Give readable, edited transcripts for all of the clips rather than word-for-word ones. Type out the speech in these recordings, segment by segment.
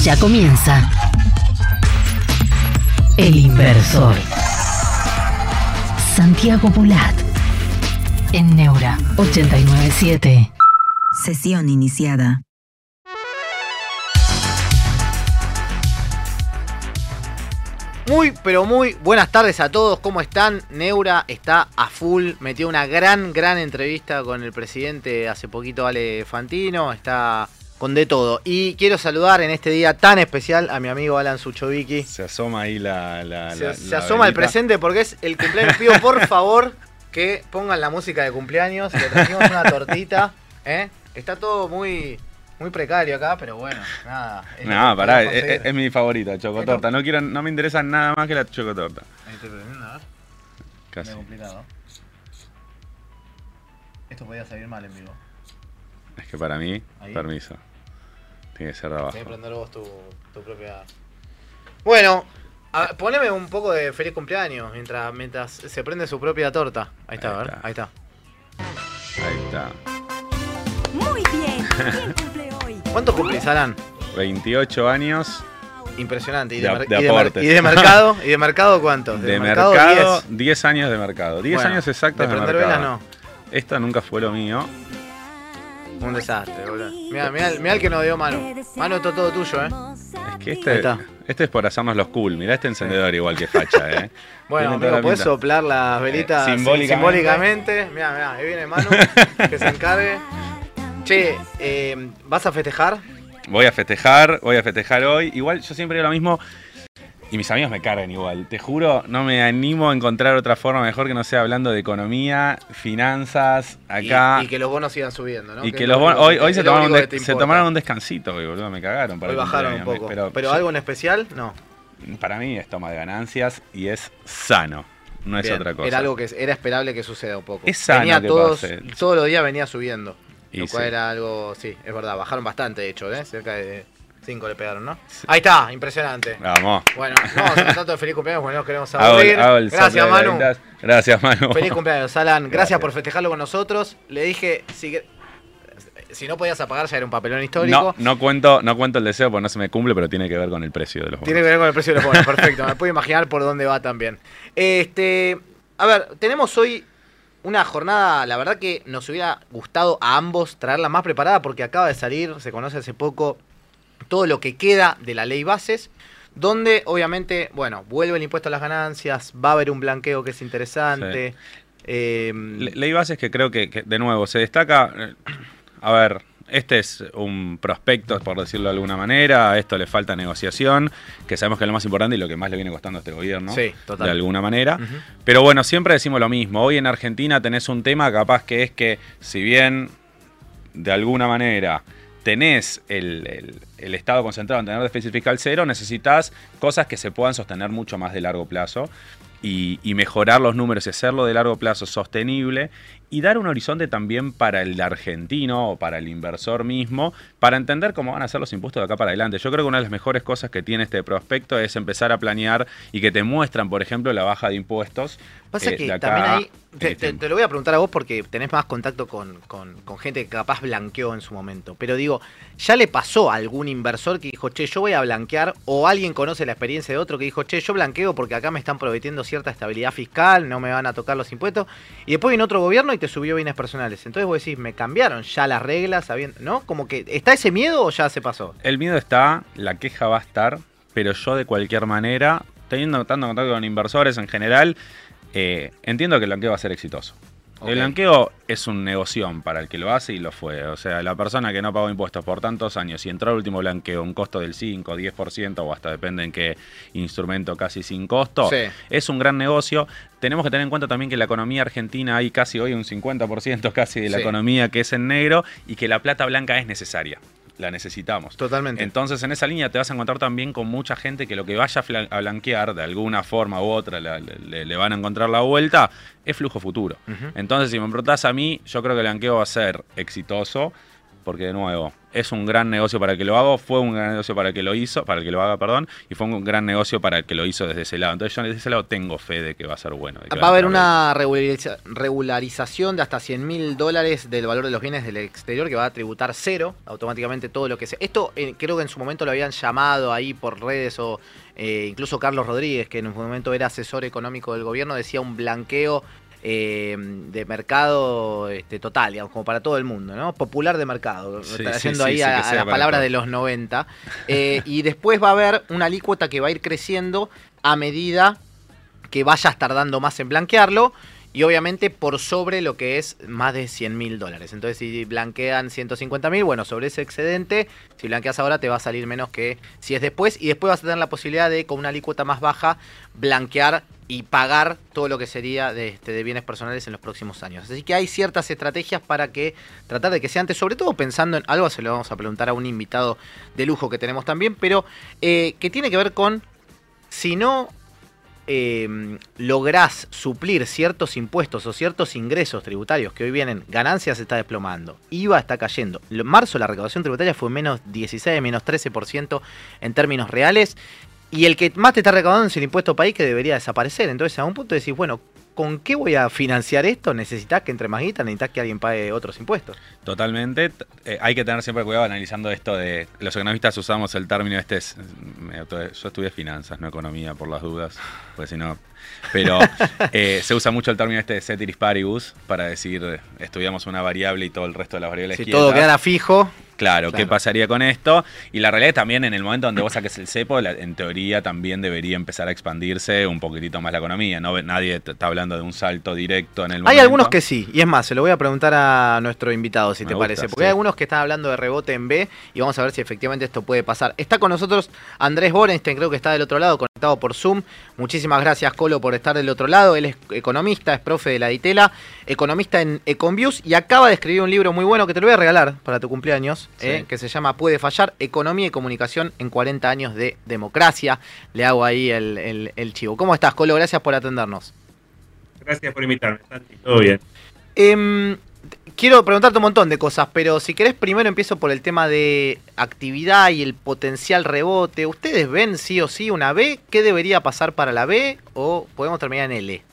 Ya comienza El Inversor. Santiago Pulat en Neura 897. Sesión iniciada. Muy, pero muy buenas tardes a todos. ¿Cómo están? Neura está a full. Metió una gran entrevista con el presidente hace poquito, Ale Fantino. Está con de todo. Y quiero saludar en este día tan especial a mi amigo Alan Suchovicki. Se asoma ahí Se asoma el presente porque es el cumpleaños. Pido por favor que pongan la música de cumpleaños. Le trajimos una tortita. Está todo muy precario acá, pero bueno, nada. No, pará, es mi favorita, chocotorta. No me interesa nada más que la chocotorta. Ahí estoy prendiendo, a ver. Casi. Medio complicado. Esto podía salir mal en vivo. Es que para mí, Ahí. permiso. Tiene que ser de abajo. Tienes que prender vos tu propia... Bueno, poneme un poco de feliz cumpleaños mientras se prende su propia torta. Ahí está, Ahí a ver, está. ahí está. Ahí está. Muy bien. ¿Quién cumple hoy? ¿Cuánto cumplís, Alan? 28 años Impresionante. ¿Y de de aportes. ¿Y de mercado? ¿Y de mercado cuánto? de mercado. 10. 10 años de mercado. 10 Bueno, años exactos de de prender mercado. velas no. Esto nunca fue lo mío. Un desastre, boludo. Mirá el que nos dio Manu. Manu, esto es todo tuyo, Es que Ahí está. este es por hacernos los cool. Mirá este encendedor igual que facha, Bueno, Tiene toda amigo, la podés pinta. soplar las velitas simbólicamente. Mirá, ahí viene Manu, que se encargue. Che, ¿vas a festejar? Voy a festejar hoy. Igual yo siempre digo lo mismo y mis amigos me cargan igual. Te juro, no me animo a encontrar otra forma mejor que no sea hablando de economía, finanzas, acá. Y que los bonos sigan subiendo, ¿no? Y que es los lo bonos, único hoy que- se es lo tomaron, único que te se importa. tomaron un descansito hoy, boludo, me cagaron para Hoy el bajaron un cumpleaños, poco. ¿Pero yo- algo en especial? No. para mí es toma de ganancias y es sano, no es Bien, otra cosa. Era algo que era esperable que suceda un poco. Es sano Venía que todos los días venía subiendo. Y Lo cual sí. era algo, sí, es verdad, bajaron bastante de hecho, cerca de 5 le pegaron, ¿no? Ahí está, impresionante. Vamos. Bueno, no vamos a tanto de feliz cumpleaños porque no nos queremos Hago aburrir. el sople Gracias, de Manu. velitas. Gracias, Manu. Feliz cumpleaños, Alan. Gracias Gracias. por festejarlo con nosotros. Le dije, si no podías apagar, ya era un papelón histórico. No cuento el deseo porque no se me cumple, pero tiene que ver con el precio de los bonos. Tiene que ver con el precio de los bonos, perfecto. Me puedo imaginar por dónde va también. A ver, tenemos hoy una jornada, la verdad que nos hubiera gustado a ambos traerla más preparada porque acaba de salir, se conoce hace poco, todo lo que queda de la ley bases, donde obviamente, bueno, vuelve el impuesto a las ganancias, va a haber un blanqueo que es interesante. Ley bases que creo que, de nuevo, se destaca. A ver, este es un prospecto, por decirlo de alguna manera. A esto le falta negociación, que sabemos que es lo más importante y lo que más le viene costando a este gobierno. Sí, total. De alguna manera. Ujú. Pero bueno, siempre decimos lo mismo. Hoy en Argentina tenés un tema capaz que es que, si bien de alguna manera tenés el Estado concentrado en tener déficit fiscal cero, necesitas cosas que se puedan sostener mucho más de largo plazo y mejorar los números y hacerlo de largo plazo sostenible y dar un horizonte también para el argentino o para el inversor mismo, para entender cómo van a ser los impuestos de acá para adelante. Yo creo que una de las mejores cosas que tiene este prospecto es empezar a planear y que te muestran, por ejemplo, la baja de impuestos. Pasa que de acá también ahí, a te lo voy a preguntar a vos porque tenés más contacto con gente que capaz blanqueó en su momento. Pero digo, ¿ya le pasó a algún inversor que dijo, che, yo voy a blanquear? ¿O alguien conoce la experiencia de otro que dijo, che, yo blanqueo porque acá me están prometiendo cierta estabilidad fiscal, no me van a tocar los impuestos? Y después viene otro gobierno y te subió bienes personales. Entonces vos decís, ¿me cambiaron ya las reglas? ¿No? Como que, ¿está ese miedo o ya se pasó? El miedo está, la queja va a estar, pero yo de cualquier manera, teniendo tanto contacto con inversores en general, entiendo que el blanqueo va a ser exitoso. Ok. El blanqueo es un negoción para el que lo hace y lo fue. O sea, la persona que no pagó impuestos por tantos años y entró al último blanqueo un costo del 5, 10% o hasta depende en qué instrumento casi sin costo, Sí. es un gran negocio. Tenemos que tener en cuenta también que la economía argentina hay casi hoy un 50% casi de la Sí. economía que es en negro y que la plata blanca es necesaria. La necesitamos. Totalmente. Entonces, en esa línea te vas a encontrar también con mucha gente que lo que vaya a blanquear de alguna forma u otra, le van a encontrar la vuelta, es flujo futuro. Ujú. Entonces, si me preguntás a mí, yo creo que el blanqueo va a ser exitoso. porque de nuevo, es un gran negocio para el que lo haga, fue un gran negocio para el que lo hizo, para el que lo haga, perdón, y fue un gran negocio para el que lo hizo desde ese lado. Entonces yo desde ese lado tengo fe de que va a ser bueno. Va a haber una regularización de hasta $100.000 del valor de los bienes del exterior que va a tributar cero automáticamente todo lo que sea. Esto creo que en su momento lo habían llamado ahí por redes o incluso Carlos Rodríguez, que en un momento era asesor económico del gobierno, decía un blanqueo de mercado total, digamos, como para todo el mundo, ¿no? Popular de mercado, haciendo ahí a las palabras de los 90. Y después va a haber una alícuota que va a ir creciendo a medida que vayas tardando más en blanquearlo. Y obviamente por sobre lo que es más de $100.000. Entonces si blanquean 150.000, bueno, sobre ese excedente, si blanqueas ahora te va a salir menos que si es después. Y después vas a tener la posibilidad de, con una alícuota más baja, blanquear y pagar todo lo que sería de bienes personales en los próximos años. Así que hay ciertas estrategias para que tratar de que sea antes, sobre todo pensando en algo, se lo vamos a preguntar a un invitado de lujo que tenemos también, pero que tiene que ver con, si no lográs suplir ciertos impuestos o ciertos ingresos tributarios que hoy vienen, ganancias se está desplomando, IVA está cayendo. En marzo la recaudación tributaria fue menos 16, menos 13% en términos reales, y el que más te está recaudando es el impuesto país, que debería desaparecer. Entonces a un punto decís, bueno, ¿con qué voy a financiar esto? Necesitas que entre más guita, necesitas que alguien pague otros impuestos. Totalmente. Hay que tener siempre cuidado analizando esto de... Los economistas usamos el término yo estudié finanzas, no economía, por las dudas, pues si no... Pero se usa mucho el término de ceteris paribus para decir, estudiamos una variable y todo el resto de las variables si todo quedara fijo... Claro, ¿qué pasaría con esto? Y la realidad también, en el momento donde vos saques el cepo, en teoría también debería empezar a expandirse un poquitito más la economía. No, nadie está hablando de un salto directo en el momento. Hay algunos que sí, y es más, se lo voy a preguntar a nuestro invitado, si te parece. Porque hay algunos que están hablando de rebote en B, y vamos a ver si efectivamente esto puede pasar. Está con nosotros Andrés Borenstein, creo que está del otro lado, conectado por Zoom. Muchísimas gracias, Colo, por estar del otro lado. Él es economista, es profe de la DITELA, economista en Econviews, y acaba de escribir un libro muy bueno que te lo voy a regalar para tu cumpleaños. Que se llama Puede fallar, Economía y Comunicación en 40 años de democracia. Le hago ahí el chivo. ¿Cómo estás, Colo? Gracias por atendernos. Gracias por invitarme, Santi. Todo bien. Quiero preguntarte un montón de cosas, pero si querés primero empiezo por el tema de actividad y el potencial rebote. ¿Ustedes ven sí o sí una B? ¿Qué debería pasar para la B? ¿O podemos terminar en L?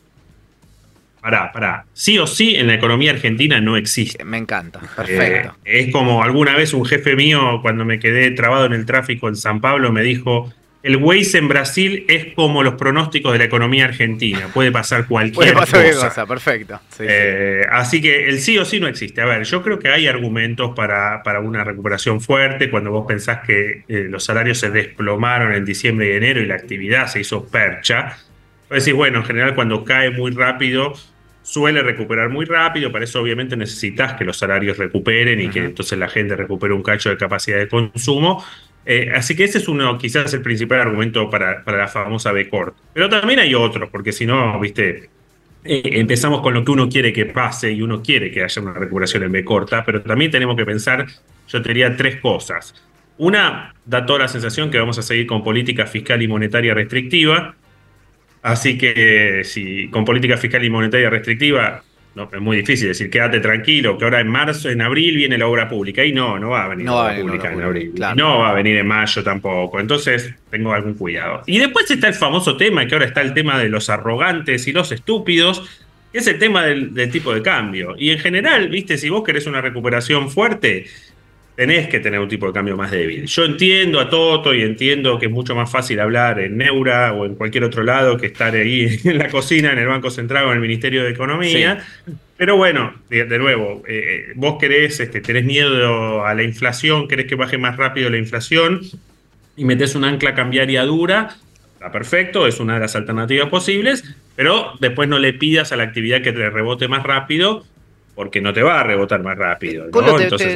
Pará. Sí o sí en la economía argentina no existe. Me encanta, perfecto. Es como alguna vez un jefe mío, cuando me quedé trabado en el tráfico en San Pablo, me dijo, el Waze en Brasil es como los pronósticos de la economía argentina. Puede pasar cualquier cosa. Perfecto. Sí. Así que el sí o sí no existe. A ver, yo creo que hay argumentos para una recuperación fuerte cuando vos pensás que los salarios se desplomaron en diciembre y enero y la actividad se hizo percha. Vos decís, bueno, en general cuando cae muy rápido suele recuperar muy rápido, para eso obviamente necesitas que los salarios recuperen y que entonces la gente recupere un cacho de capacidad de consumo. Así que ese es quizás el principal argumento para la famosa B corta. Pero también hay otros, porque si no, viste, empezamos con lo que uno quiere que pase y uno quiere que haya una recuperación en B corta, pero también tenemos que pensar, yo te diría, tres cosas. Una, da toda la sensación que vamos a seguir con política fiscal y monetaria restrictiva. Así que si con política fiscal y monetaria restrictiva, no, es muy difícil decir, quédate tranquilo, que ahora en abril viene la obra pública. Y no va a venir la obra pública en abril. Claro. No va a venir en mayo tampoco. Entonces, tengo algún cuidado. Y después está el famoso tema, que ahora está el tema de los arrogantes y los estúpidos, que es el tema del tipo de cambio. Y en general, viste, si vos querés una recuperación fuerte, tenés que tener un tipo de cambio más débil. Yo entiendo a Toto y entiendo que es mucho más fácil hablar en Neura o en cualquier otro lado que estar ahí en la cocina, en el Banco Central o en el Ministerio de Economía. Sí. Pero bueno, de nuevo, vos tenés miedo a la inflación, querés que baje más rápido la inflación y metés una ancla cambiaria dura. Está perfecto, es una de las alternativas posibles, pero después no le pidas a la actividad que te rebote más rápido, porque no te va a rebotar más rápido, ¿no? Colo,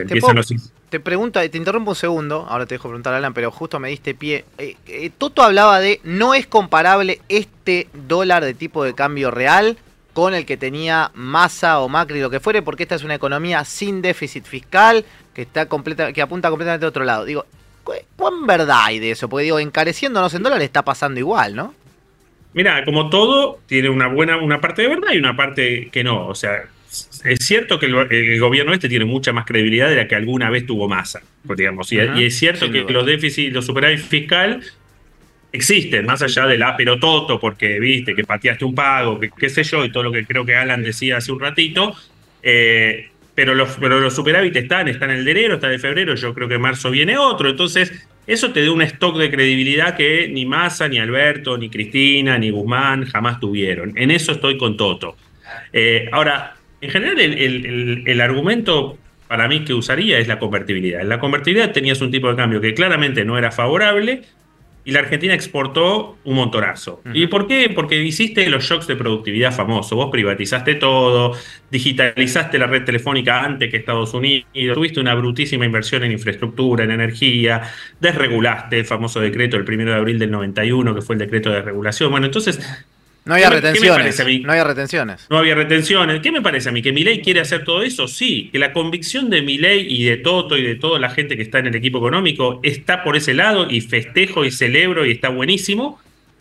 te pregunto, te interrumpo un segundo, ahora te dejo preguntar a Alan, pero justo me diste pie. Toto hablaba de, no es comparable este dólar de tipo de cambio real con el que tenía Massa o Macri, lo que fuere, porque esta es una economía sin déficit fiscal, que apunta completamente a otro lado. Digo, ¿cuán verdad hay de eso? Porque digo, encareciéndonos en dólares está pasando igual, ¿no? Mira, como todo, tiene una parte de verdad y una parte que no. O sea, es cierto que el gobierno este tiene mucha más credibilidad de la que alguna vez tuvo Massa, pues, digamos, y es cierto que los déficits, los superávit fiscal existen, más allá del pero toto, porque viste que pateaste un pago, que qué sé yo, y todo lo que creo que Alan decía hace un ratito, pero los superávit están en el de enero, está de febrero, yo creo que en marzo viene otro, entonces eso te da un stock de credibilidad que ni Massa, ni Alberto, ni Cristina, ni Guzmán jamás tuvieron. En eso estoy con Toto. Ahora, en general el argumento para mí que usaría es la convertibilidad. En la convertibilidad tenías un tipo de cambio que claramente no era favorable, y la Argentina exportó un montonazo. ¿Y por qué? Porque hiciste los shocks de productividad famosos. Vos privatizaste todo, digitalizaste la red telefónica antes que Estados Unidos, tuviste una brutísima inversión en infraestructura, en energía, desregulaste el famoso decreto del 1 de abril del 91, que fue el decreto de regulación. Bueno, entonces... No había retenciones. ¿Qué me parece a mí? No había retenciones. No había retenciones. ¿Qué me parece a mí? ¿Que Milei quiere hacer todo eso? Sí. Que la convicción de Milei y de Toto y de toda la gente que está en el equipo económico está por ese lado, y festejo y celebro y está buenísimo,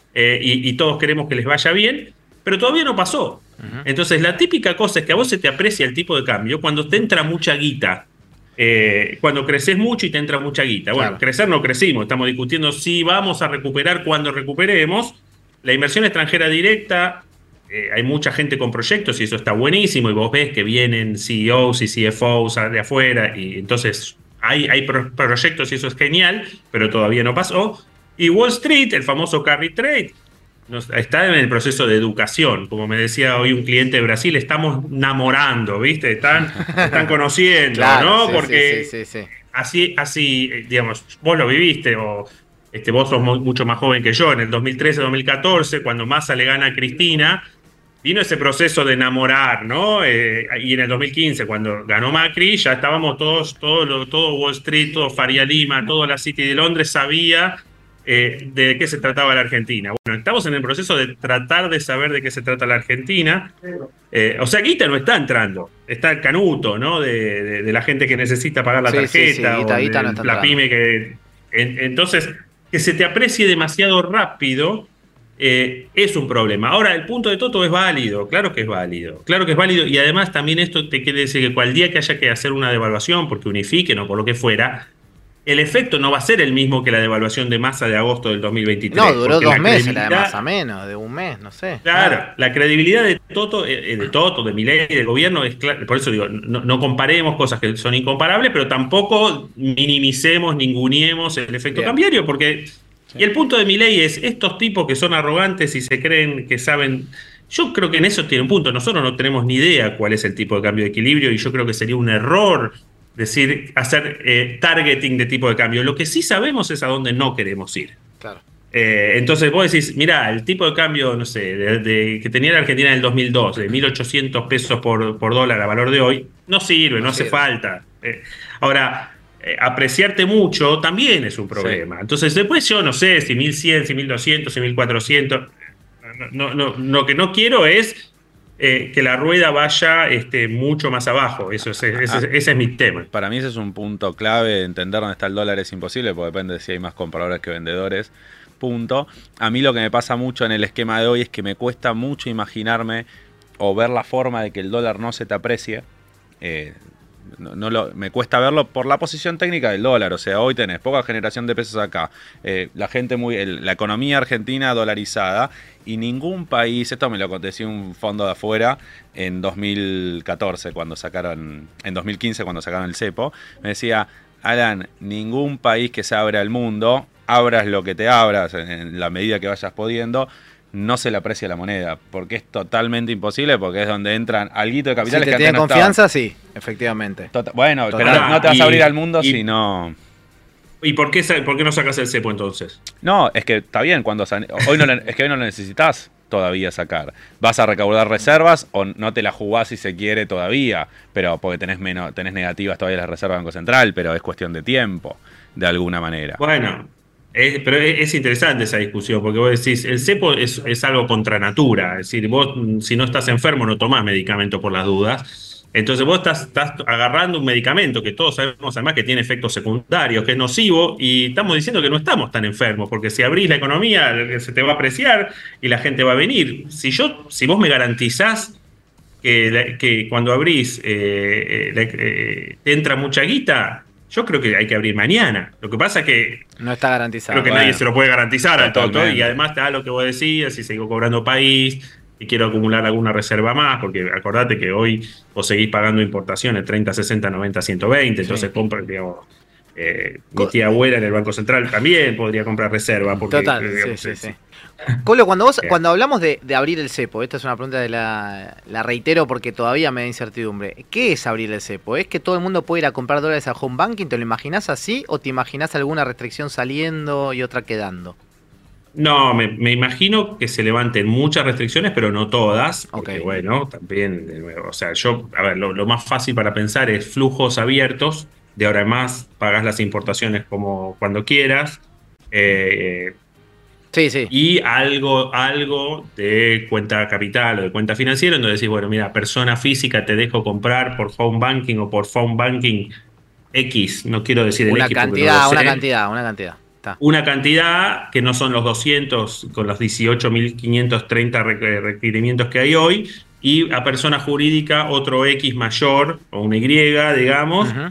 y todos queremos que les vaya bien, pero todavía no pasó. Entonces la típica cosa es que a vos se te aprecia el tipo de cambio cuando te entra mucha guita. Cuando creces mucho y te entra mucha guita. Bueno, claro. Crecer no crecimos. Estamos discutiendo si vamos a recuperar cuando recuperemos. La inversión extranjera directa, hay mucha gente con proyectos y eso está buenísimo, y vos ves que vienen CEOs y CFOs de afuera, y entonces hay proyectos y eso es genial, pero todavía no pasó. Y Wall Street, el famoso carry trade, está en el proceso de educación. Como me decía hoy un cliente de Brasil, estamos enamorando, ¿viste? Están conociendo, claro, ¿no? Sí, porque sí. Así, digamos, vos lo viviste, o... vos sos mucho más joven que yo. En el 2013-2014, cuando Massa le gana a Cristina, vino ese proceso de enamorar, ¿no? Y en el 2015, cuando ganó Macri, ya estábamos todo Wall Street, todo Faria Lima, toda la City de Londres sabía de qué se trataba la Argentina. Bueno, estamos en el proceso de tratar de saber de qué se trata la Argentina. O sea, guita no está entrando. Está el canuto, ¿no? De la gente que necesita pagar la tarjeta, guita no está la pyme que... Entonces... que se te aprecie demasiado rápido es un problema. Ahora, el punto de Toto es válido, claro que es válido, y además también esto te quiere decir que cual día que haya que hacer una devaluación, porque unifiquen o por lo que fuera, el efecto no va a ser el mismo que la devaluación de Massa de agosto del 2023. No, duró 2 meses, la de Massa menos, de un mes, no sé. Claro, la credibilidad de Toto, de Milei, del gobierno, es claro. Por eso digo, no comparemos cosas que son incomparables, pero tampoco minimicemos, ninguneemos el efecto cambiario, porque... Sí. Y el punto de Milei es, estos tipos que son arrogantes y se creen que saben... Yo creo que en eso tiene un punto. Nosotros no tenemos ni idea cuál es el tipo de cambio de equilibrio, y yo creo que sería un error hacer targeting de tipo de cambio. Lo que sí sabemos es a dónde no queremos ir. Claro. Entonces vos decís, mirá, el tipo de cambio, no sé, que tenía la Argentina en el 2002, de 1.800 pesos por dólar a valor de hoy, no sirve, no hace falta. Ahora, apreciarte mucho también es un problema. Sí. Entonces después yo no sé si 1.100, si 1.200, si 1.400... Lo que no quiero es... que la rueda vaya mucho más abajo. Ese es mi tema. Para mí ese es un punto clave. Entender dónde está el dólar es imposible, porque depende de si hay más compradores que vendedores. Punto. A mí lo que me pasa mucho en el esquema de hoy es que me cuesta mucho imaginarme o ver la forma de que el dólar no se te aprecie. Me cuesta verlo por la posición técnica del dólar. O sea, hoy tenés poca generación de pesos acá, la gente la economía argentina dolarizada, y ningún país, esto me lo aconteció un fondo de afuera en 2014 en 2015 cuando sacaron el cepo, me decía, Alan, ningún país que se abra al mundo, abras lo que te abras en la medida que vayas pudiendo, no se le aprecia la moneda, porque es totalmente imposible, porque es donde entran alguito de capitales. Si te tienen confianza, sí, efectivamente. Bueno, pero no te vas a abrir al mundo si no... ¿Y por qué no sacas el cepo entonces? No, es que está bien, hoy no lo necesitas todavía sacar. Vas a recaudar reservas o no te la jugás si se quiere todavía, pero porque tenés negativas todavía las reservas del Banco Central, pero es cuestión de tiempo, de alguna manera. Bueno, pero es interesante esa discusión, porque vos decís, el cepo es algo contra natura, es decir, vos si no estás enfermo no tomás medicamento por las dudas. Entonces vos estás agarrando un medicamento que todos sabemos además que tiene efectos secundarios, que es nocivo, y estamos diciendo que no estamos tan enfermos, porque si abrís la economía se te va a apreciar y la gente va a venir. Si vos me garantizás que cuando abrís te entra mucha guita, yo creo que hay que abrir mañana. Lo que pasa es que No está garantizado. creo que nadie se lo puede garantizar al Toto. Totalmente. Y además te da lo que vos decías, si sigo cobrando país y quiero acumular alguna reserva más, porque acordate que hoy vos seguís pagando importaciones 30, 60, 90, 120, entonces compra, digamos, mi tía abuela en el Banco Central también podría comprar reserva. Porque, Total, digamos, sí. Colo, cuando hablamos de abrir el cepo, esta es una pregunta de la reitero porque todavía me da incertidumbre. ¿Qué es abrir el cepo? ¿Es que todo el mundo puede ir a comprar dólares a home banking? ¿Te lo imaginás así o te imaginás alguna restricción saliendo y otra quedando? No, me imagino que se levanten muchas restricciones, pero no todas. Porque, Ok. bueno, también, de nuevo, o sea, a ver, lo más fácil para pensar es flujos abiertos. De ahora en más, pagás las importaciones como cuando quieras. Sí. Y algo de cuenta capital o de cuenta financiera, donde decís, bueno, mira, persona física, te dejo comprar por home banking o por phone banking X. No quiero decir el Una X porque no cantidad, lo sé. una cantidad. Está. Una cantidad que no son los 200 con los 18.530 requerimientos que hay hoy, y a persona jurídica otro X mayor o una Y, digamos, Ujú.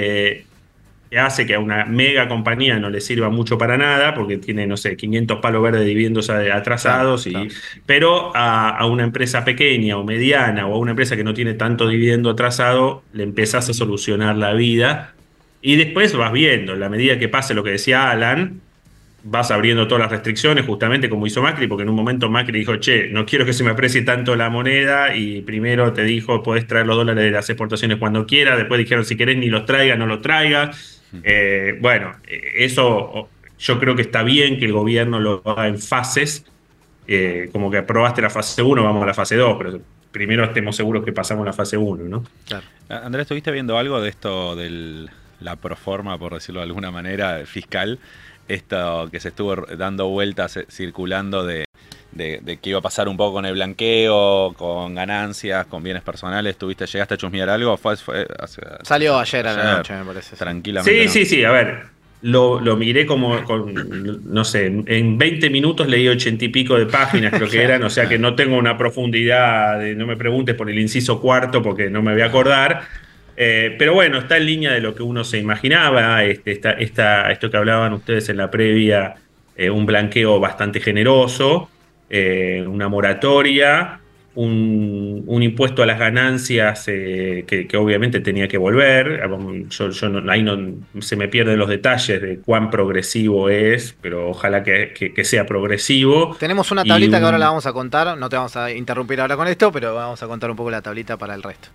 que hace que a una mega compañía no le sirva mucho para nada porque tiene, no sé, 500 palos verdes de dividendos atrasados, Claro. pero a una empresa pequeña o mediana o a una empresa que no tiene tanto dividendo atrasado le empezás a solucionar la vida. Y después vas viendo, en la medida que pase lo que decía Alan, vas abriendo todas las restricciones, justamente como hizo Macri, porque en un momento Macri dijo, che, no quiero que se me aprecie tanto la moneda, y primero te dijo, podés traer los dólares de las exportaciones cuando quieras, después dijeron, si querés ni los traigas, no los traigas. Bueno, eso yo creo que está bien que el gobierno lo haga en fases, como que aprobaste la fase 1, vamos a la fase 2, pero primero estemos seguros que pasamos la fase 1, ¿no? Claro. Andrés, ¿estuviste viendo algo de esto la proforma, por decirlo de alguna manera, fiscal? Esto que se estuvo dando vueltas, circulando de que iba a pasar un poco con el blanqueo, con ganancias, con bienes personales. ¿Llegaste a chusmear algo? Salió ayer a la noche, me parece. Tranquilamente. Sí, a ver, lo miré como no sé, en 20 minutos leí 80 y pico de páginas, creo que eran, o sea que no tengo una profundidad, no me preguntes por el inciso cuarto porque no me voy a acordar. Pero bueno, está en línea de lo que uno se imaginaba, esto que hablaban ustedes en la previa, un blanqueo bastante generoso, una moratoria, un impuesto a las ganancias que obviamente tenía que volver. Ahí no se me pierden los detalles de cuán progresivo es, pero ojalá que sea progresivo. Tenemos una tablita que ahora la vamos a contar, no te vamos a interrumpir ahora con esto, pero vamos a contar un poco la tablita para el resto.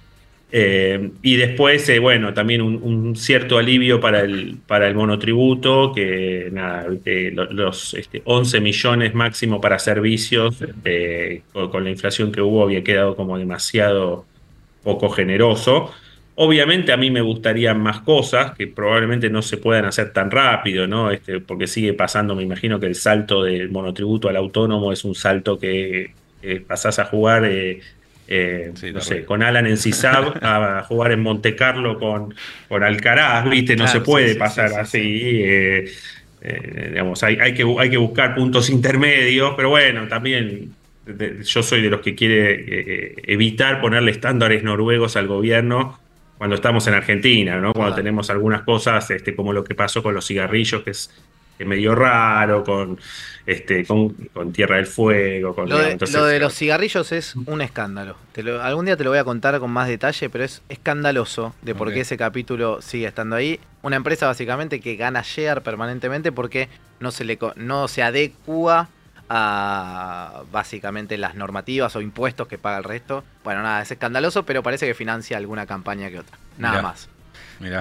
Y después, bueno, también un cierto alivio para el monotributo, que nada, los 11 millones máximo para servicios, con la inflación que hubo, había quedado como demasiado poco generoso. Obviamente a mí me gustarían más cosas que probablemente no se puedan hacer tan rápido, ¿no? Porque sigue pasando, me imagino que el salto del monotributo al autónomo es un salto que pasás a jugar... no sé, con Alan en CISAB a jugar en Monte Carlo con Alcaraz, ¿viste? No Claro, se puede sí, pasar sí. así. Digamos, hay que buscar puntos intermedios, pero bueno, también yo soy de los que quiere evitar ponerle estándares noruegos al gobierno cuando estamos en Argentina, ¿no? Cuando tenemos algunas cosas, como lo que pasó con los cigarrillos, que es medio raro, con Tierra del Fuego. Lo de los cigarrillos es un escándalo. Algún día te lo voy a contar con más detalle, pero es escandaloso de por qué ese capítulo sigue estando ahí. Una empresa básicamente que gana share permanentemente porque no se adecua a básicamente las normativas o impuestos que paga el resto. Bueno, nada, es escandaloso, pero parece que financia alguna campaña que otra. Nada más. Mirá.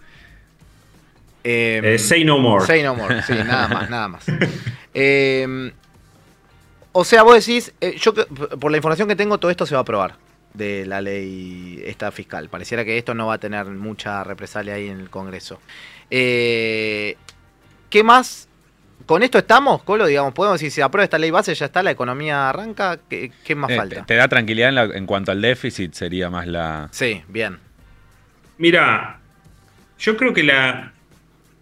Say no more. Say no more, sí, nada más. O sea, vos decís, yo por la información que tengo, todo esto se va a aprobar de la ley esta fiscal. Pareciera que esto no va a tener mucha represalia ahí en el Congreso. ¿Qué más? ¿Con esto estamos, Colo? Digamos, podemos decir, si se aprueba esta ley base, ya está, la economía arranca. ¿Qué más falta? ¿Te da tranquilidad en cuanto al déficit? Sería más la... Sí, bien. Mira, yo creo que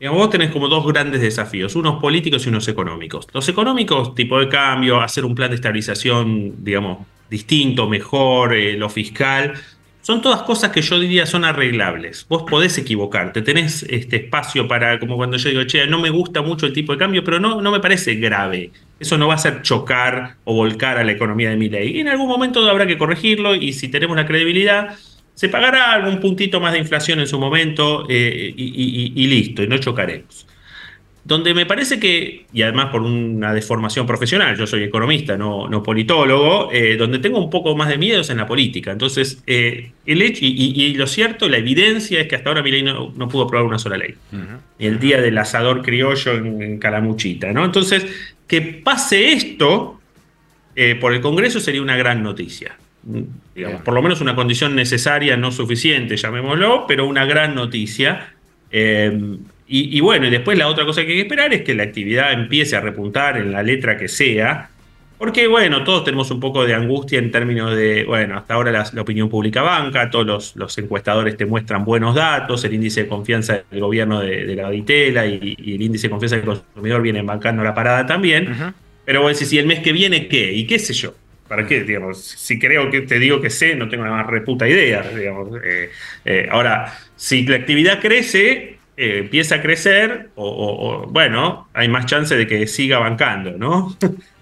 Digamos, vos tenés como dos grandes desafíos, unos políticos y unos económicos. Los económicos, tipo de cambio, hacer un plan de estabilización, digamos, distinto, mejor, lo fiscal, son todas cosas que yo diría son arreglables. Vos podés equivocarte, tenés este espacio para, como cuando yo digo, che, no me gusta mucho el tipo de cambio, pero no me parece grave. Eso no va a hacer chocar o volcar a la economía de Milei. Y en algún momento habrá que corregirlo y si tenemos la credibilidad, se pagará algún puntito más de inflación en su momento y listo, y no chocaremos. Donde me parece que, y además por una deformación profesional, yo soy economista, no politólogo, donde tengo un poco más de miedo es en la política. Entonces, el hecho, y lo cierto, la evidencia es que hasta ahora Milei no pudo aprobar una sola ley. Ni el día del asador criollo en Calamuchita, ¿no? Entonces, que pase esto por el Congreso sería una gran noticia. Digamos, por lo menos una condición necesaria, no suficiente, llamémoslo, pero una gran noticia. Y bueno, y después la otra cosa que hay que esperar es que la actividad empiece a repuntar en la letra que sea, porque bueno, todos tenemos un poco de angustia en términos de, bueno, hasta ahora la opinión pública banca, todos los encuestadores te muestran buenos datos, el índice de confianza del gobierno de la Ditela y el índice de confianza del consumidor vienen bancando la parada también, pero vos decís, ¿y el mes que viene qué? ¿Y qué sé yo? ¿Para qué? Digamos, si creo que te digo que sé, no tengo la más reputa idea. Digamos. Ahora, si la actividad crece, empieza a crecer, bueno, hay más chance de que siga bancando, ¿no?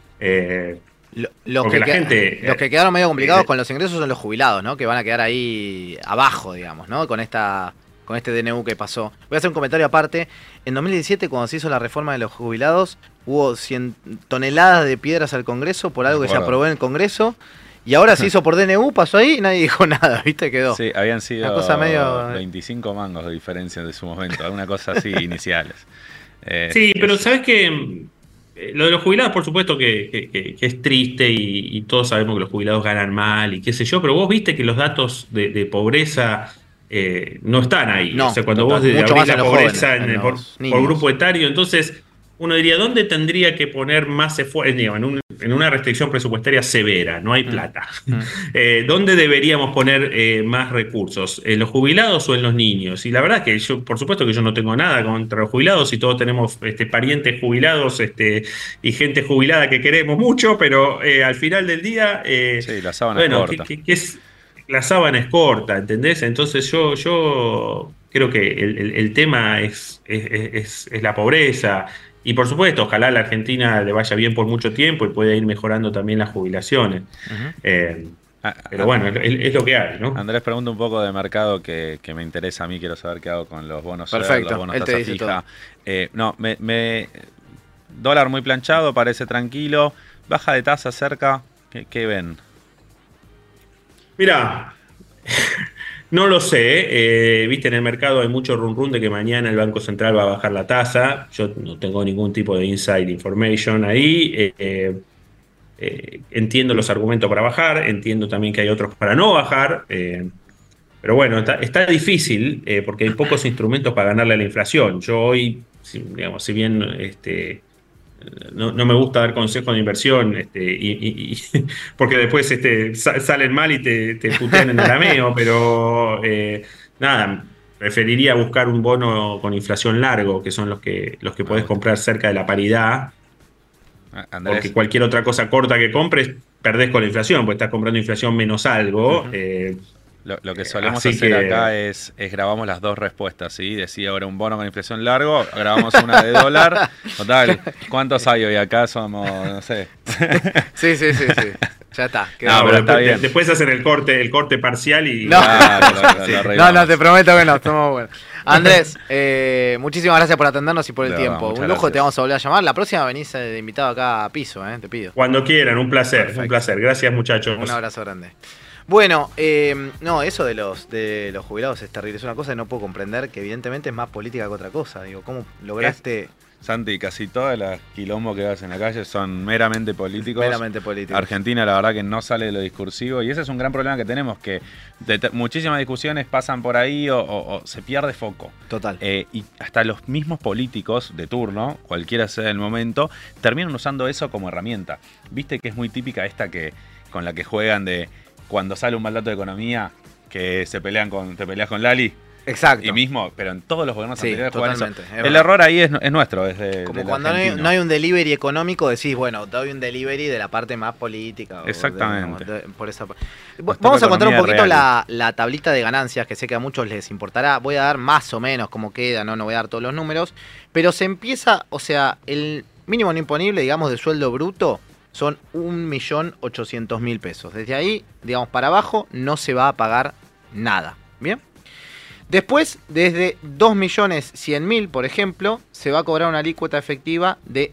Los que quedaron medio complicados con los ingresos son los jubilados, ¿no? Que van a quedar ahí abajo, digamos, ¿no? Con este DNU que pasó. Voy a hacer un comentario aparte. En 2017, cuando se hizo la reforma de los jubilados, hubo 100 toneladas de piedras al Congreso por algo que se aprobó en el Congreso. Y ahora se hizo por DNU, pasó ahí y nadie dijo nada, ¿viste? Quedó. Sí, habían sido una cosa medio 25 mangos de diferencia de su momento, alguna cosa así, iniciales. Sí, pero ¿sabes qué? Lo de los jubilados, por supuesto que es triste y todos sabemos que los jubilados ganan mal y qué sé yo, pero vos viste que los datos de pobreza no están ahí. No, o sea, cuando vos abrís la pobreza por grupo etario, entonces uno diría, ¿dónde tendría que poner más esfuerzo? En una restricción presupuestaria severa, no hay plata. ¿Dónde deberíamos poner más recursos? ¿En los jubilados o en los niños? Y la verdad es que por supuesto que yo no tengo nada contra los jubilados y todos tenemos parientes jubilados y gente jubilada que queremos mucho, pero al final del día... sí, la sábana es corta. La sábana es corta, ¿entendés? Entonces yo creo que el tema es la pobreza. Y por supuesto, ojalá a la Argentina le vaya bien por mucho tiempo y pueda ir mejorando también las jubilaciones. Pero bueno, es lo que hay, ¿no? Andrés pregunta un poco de mercado que me interesa a mí, quiero saber qué hago con los bonos. Perfecto, los bonos él te tasa dice fija. Dólar muy planchado, parece tranquilo. Baja de tasa cerca, ¿qué ven? Mirá, no lo sé, viste, en el mercado hay mucho run de que mañana el Banco Central va a bajar la tasa. Yo no tengo ningún tipo de inside information ahí. Entiendo los argumentos para bajar, entiendo también que hay otros para no bajar, pero bueno, está difícil porque hay pocos instrumentos para ganarle a la inflación. Yo hoy, digamos, si bien no me gusta dar consejos de inversión porque después salen mal y te putean en el ameo, pero nada, preferiría buscar un bono con inflación largo, que son los que podés comprar cerca de la paridad. Andrés, porque cualquier otra cosa corta que compres, perdés con la inflación, porque estás comprando inflación menos algo. Lo que solemos hacer acá es grabamos las dos respuestas, ¿sí? Decía ahora un bono con inflación largo, grabamos una de dólar. Total, ¿cuántos hay hoy acá? Somos, no sé. Sí. Ya está. No, pero está bien. Después hacen el corte parcial y... No, te prometo que no, estamos buenos. Andrés, muchísimas gracias por atendernos y por el tiempo. Un lujo, te vamos a volver a llamar. La próxima venís de invitado acá a piso, te pido. Cuando quieran, un placer. Perfecto. Un placer. Gracias, muchachos. Un abrazo grande. Bueno, no, eso de los jubilados es terrible. Es una cosa que no puedo comprender, que evidentemente es más política que otra cosa. Digo, ¿cómo lograste...? Santi, casi todas las quilombos que ves en la calle son meramente políticos. Meramente políticos. Argentina, la verdad que no sale de lo discursivo. Y ese es un gran problema que tenemos, que muchísimas discusiones pasan por ahí o se pierde foco. Total. Y hasta los mismos políticos de turno, cualquiera sea el momento, terminan usando eso como herramienta. Viste que es muy típica esta con la que juegan de cuando sale un mal dato de economía, que te peleas con Lali. Exacto. Y mismo, pero en todos los gobiernos Sí, anteriores juegan eso. totalmente, es El verdad. error ahí es nuestro, es de, Como del cuando argentino. no hay un delivery económico, decís, bueno, doy un delivery de la parte más política. Exactamente. Por esa parte. Nos Vamos toca a contar un economía poquito real. la tablita de ganancias, que sé que a muchos les importará. Voy a dar más o menos cómo queda, no voy a dar todos los números. Pero se empieza, o sea, el mínimo no imponible, digamos, de sueldo bruto son 1.800.000 pesos. Desde ahí, digamos, para abajo no se va a pagar nada. ¿Bien? Después, desde 2.100.000, por ejemplo, se va a cobrar una alícuota efectiva de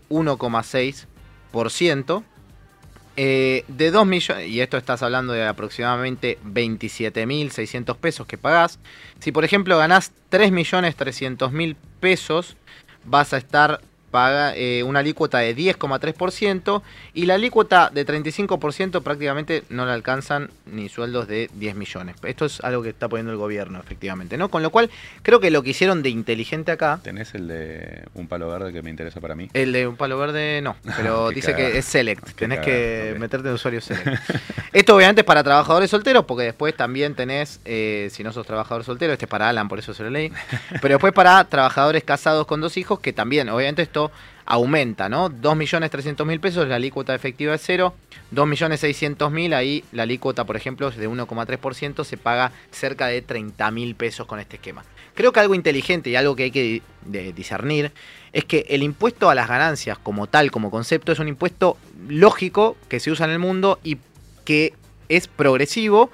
1,6%. De 2 millones, y esto estás hablando de aproximadamente 27.600 pesos que pagás. Si, por ejemplo, ganás 3.300.000 pesos, vas a estar una alícuota de 10,3%, y la alícuota de 35% prácticamente no le alcanzan ni sueldos de 10 millones. Esto es algo que está poniendo el gobierno, efectivamente, ¿no? Con lo cual, creo que lo que hicieron de inteligente acá... ¿Tenés el de un palo verde que me interesa para mí? El de un palo verde no, pero Qué dice cagada. que es select, Qué tenés cagada, que ok. meterte en usuario select. Esto obviamente es para trabajadores solteros, porque después también tenés, si no sos trabajador soltero, este es para Alan, por eso se lo leí, pero después para trabajadores casados con 2 hijos, que también, obviamente esto aumenta, ¿no? 2.300.000 pesos, la alícuota efectiva es 0, 2.600.000, ahí la alícuota, por ejemplo, es de 1,3%, se paga cerca de 30.000 pesos con este esquema. Creo que algo inteligente y algo que hay que discernir es que el impuesto a las ganancias como tal, como concepto, es un impuesto lógico que se usa en el mundo y que es progresivo.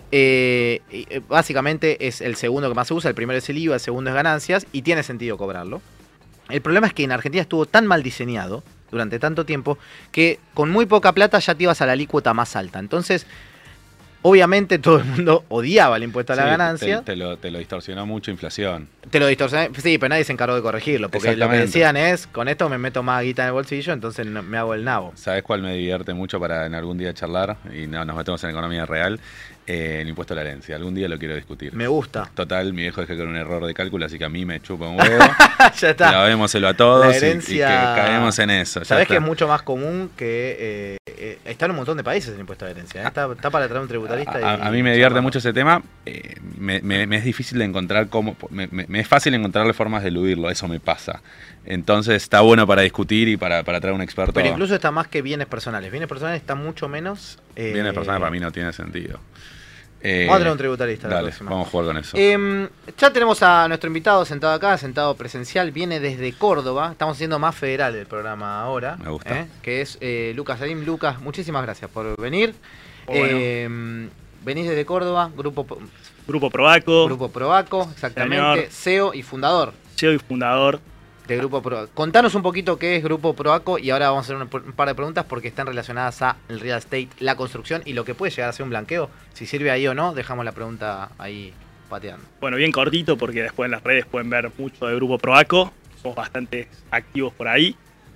Básicamente es el segundo que más se usa, el primero es el IVA, el segundo es ganancias, y tiene sentido cobrarlo. El problema es que en Argentina estuvo tan mal diseñado durante tanto tiempo que con muy poca plata ya te ibas a la alícuota más alta. Entonces, obviamente todo el mundo odiaba el impuesto a la Sí, ganancia. Te lo distorsionó mucho inflación. Te lo distorsioné. Sí, pero nadie se encargó de corregirlo. Porque lo que Exactamente. decían es, con esto me meto más guita en el bolsillo, entonces me hago el nabo. ¿Sabes cuál me divierte mucho para en algún día charlar? Y no nos metemos en economía real. El impuesto a la herencia. Algún día lo quiero discutir. Me gusta. Total, mi viejo dije que era un error de cálculo, así que a mí me chupa un huevo. Ya está. Lavémoselo a todos La y herencia- que caemos en eso. Ya Sabés que está. es mucho más común que... está en un montón de países el impuesto a la herencia. Está para traer un tributarista. A mí me divierte mucho ese tema. Me es difícil de encontrar cómo. Me es fácil encontrarle formas de eludirlo, eso me pasa. Entonces está bueno para discutir y para traer un experto. Pero incluso está más que bienes personales. Bienes personales está mucho menos... Bienes personales para mí no tiene sentido. Vamos a tener un tributarista la Dale, próxima. vamos a jugar con eso. Ya tenemos a nuestro invitado sentado acá, sentado presencial, viene desde Córdoba. Estamos haciendo más federal el programa ahora. Me gusta. Que es Lucas Salim. Lucas, muchísimas gracias por venir. Bueno. Venís desde Córdoba, Grupo Proaco, Proaco, exactamente, Señor. CEO y fundador CEO y fundador. de Grupo Proaco. Contanos un poquito qué es Grupo Proaco y ahora vamos a hacer un par de preguntas porque están relacionadas a el real estate, la construcción y lo que puede llegar a ser un blanqueo. Si sirve ahí o no, dejamos la pregunta ahí pateando. Bueno, bien cortito porque después en las redes pueden ver mucho de Grupo Proaco. Somos bastante activos por ahí.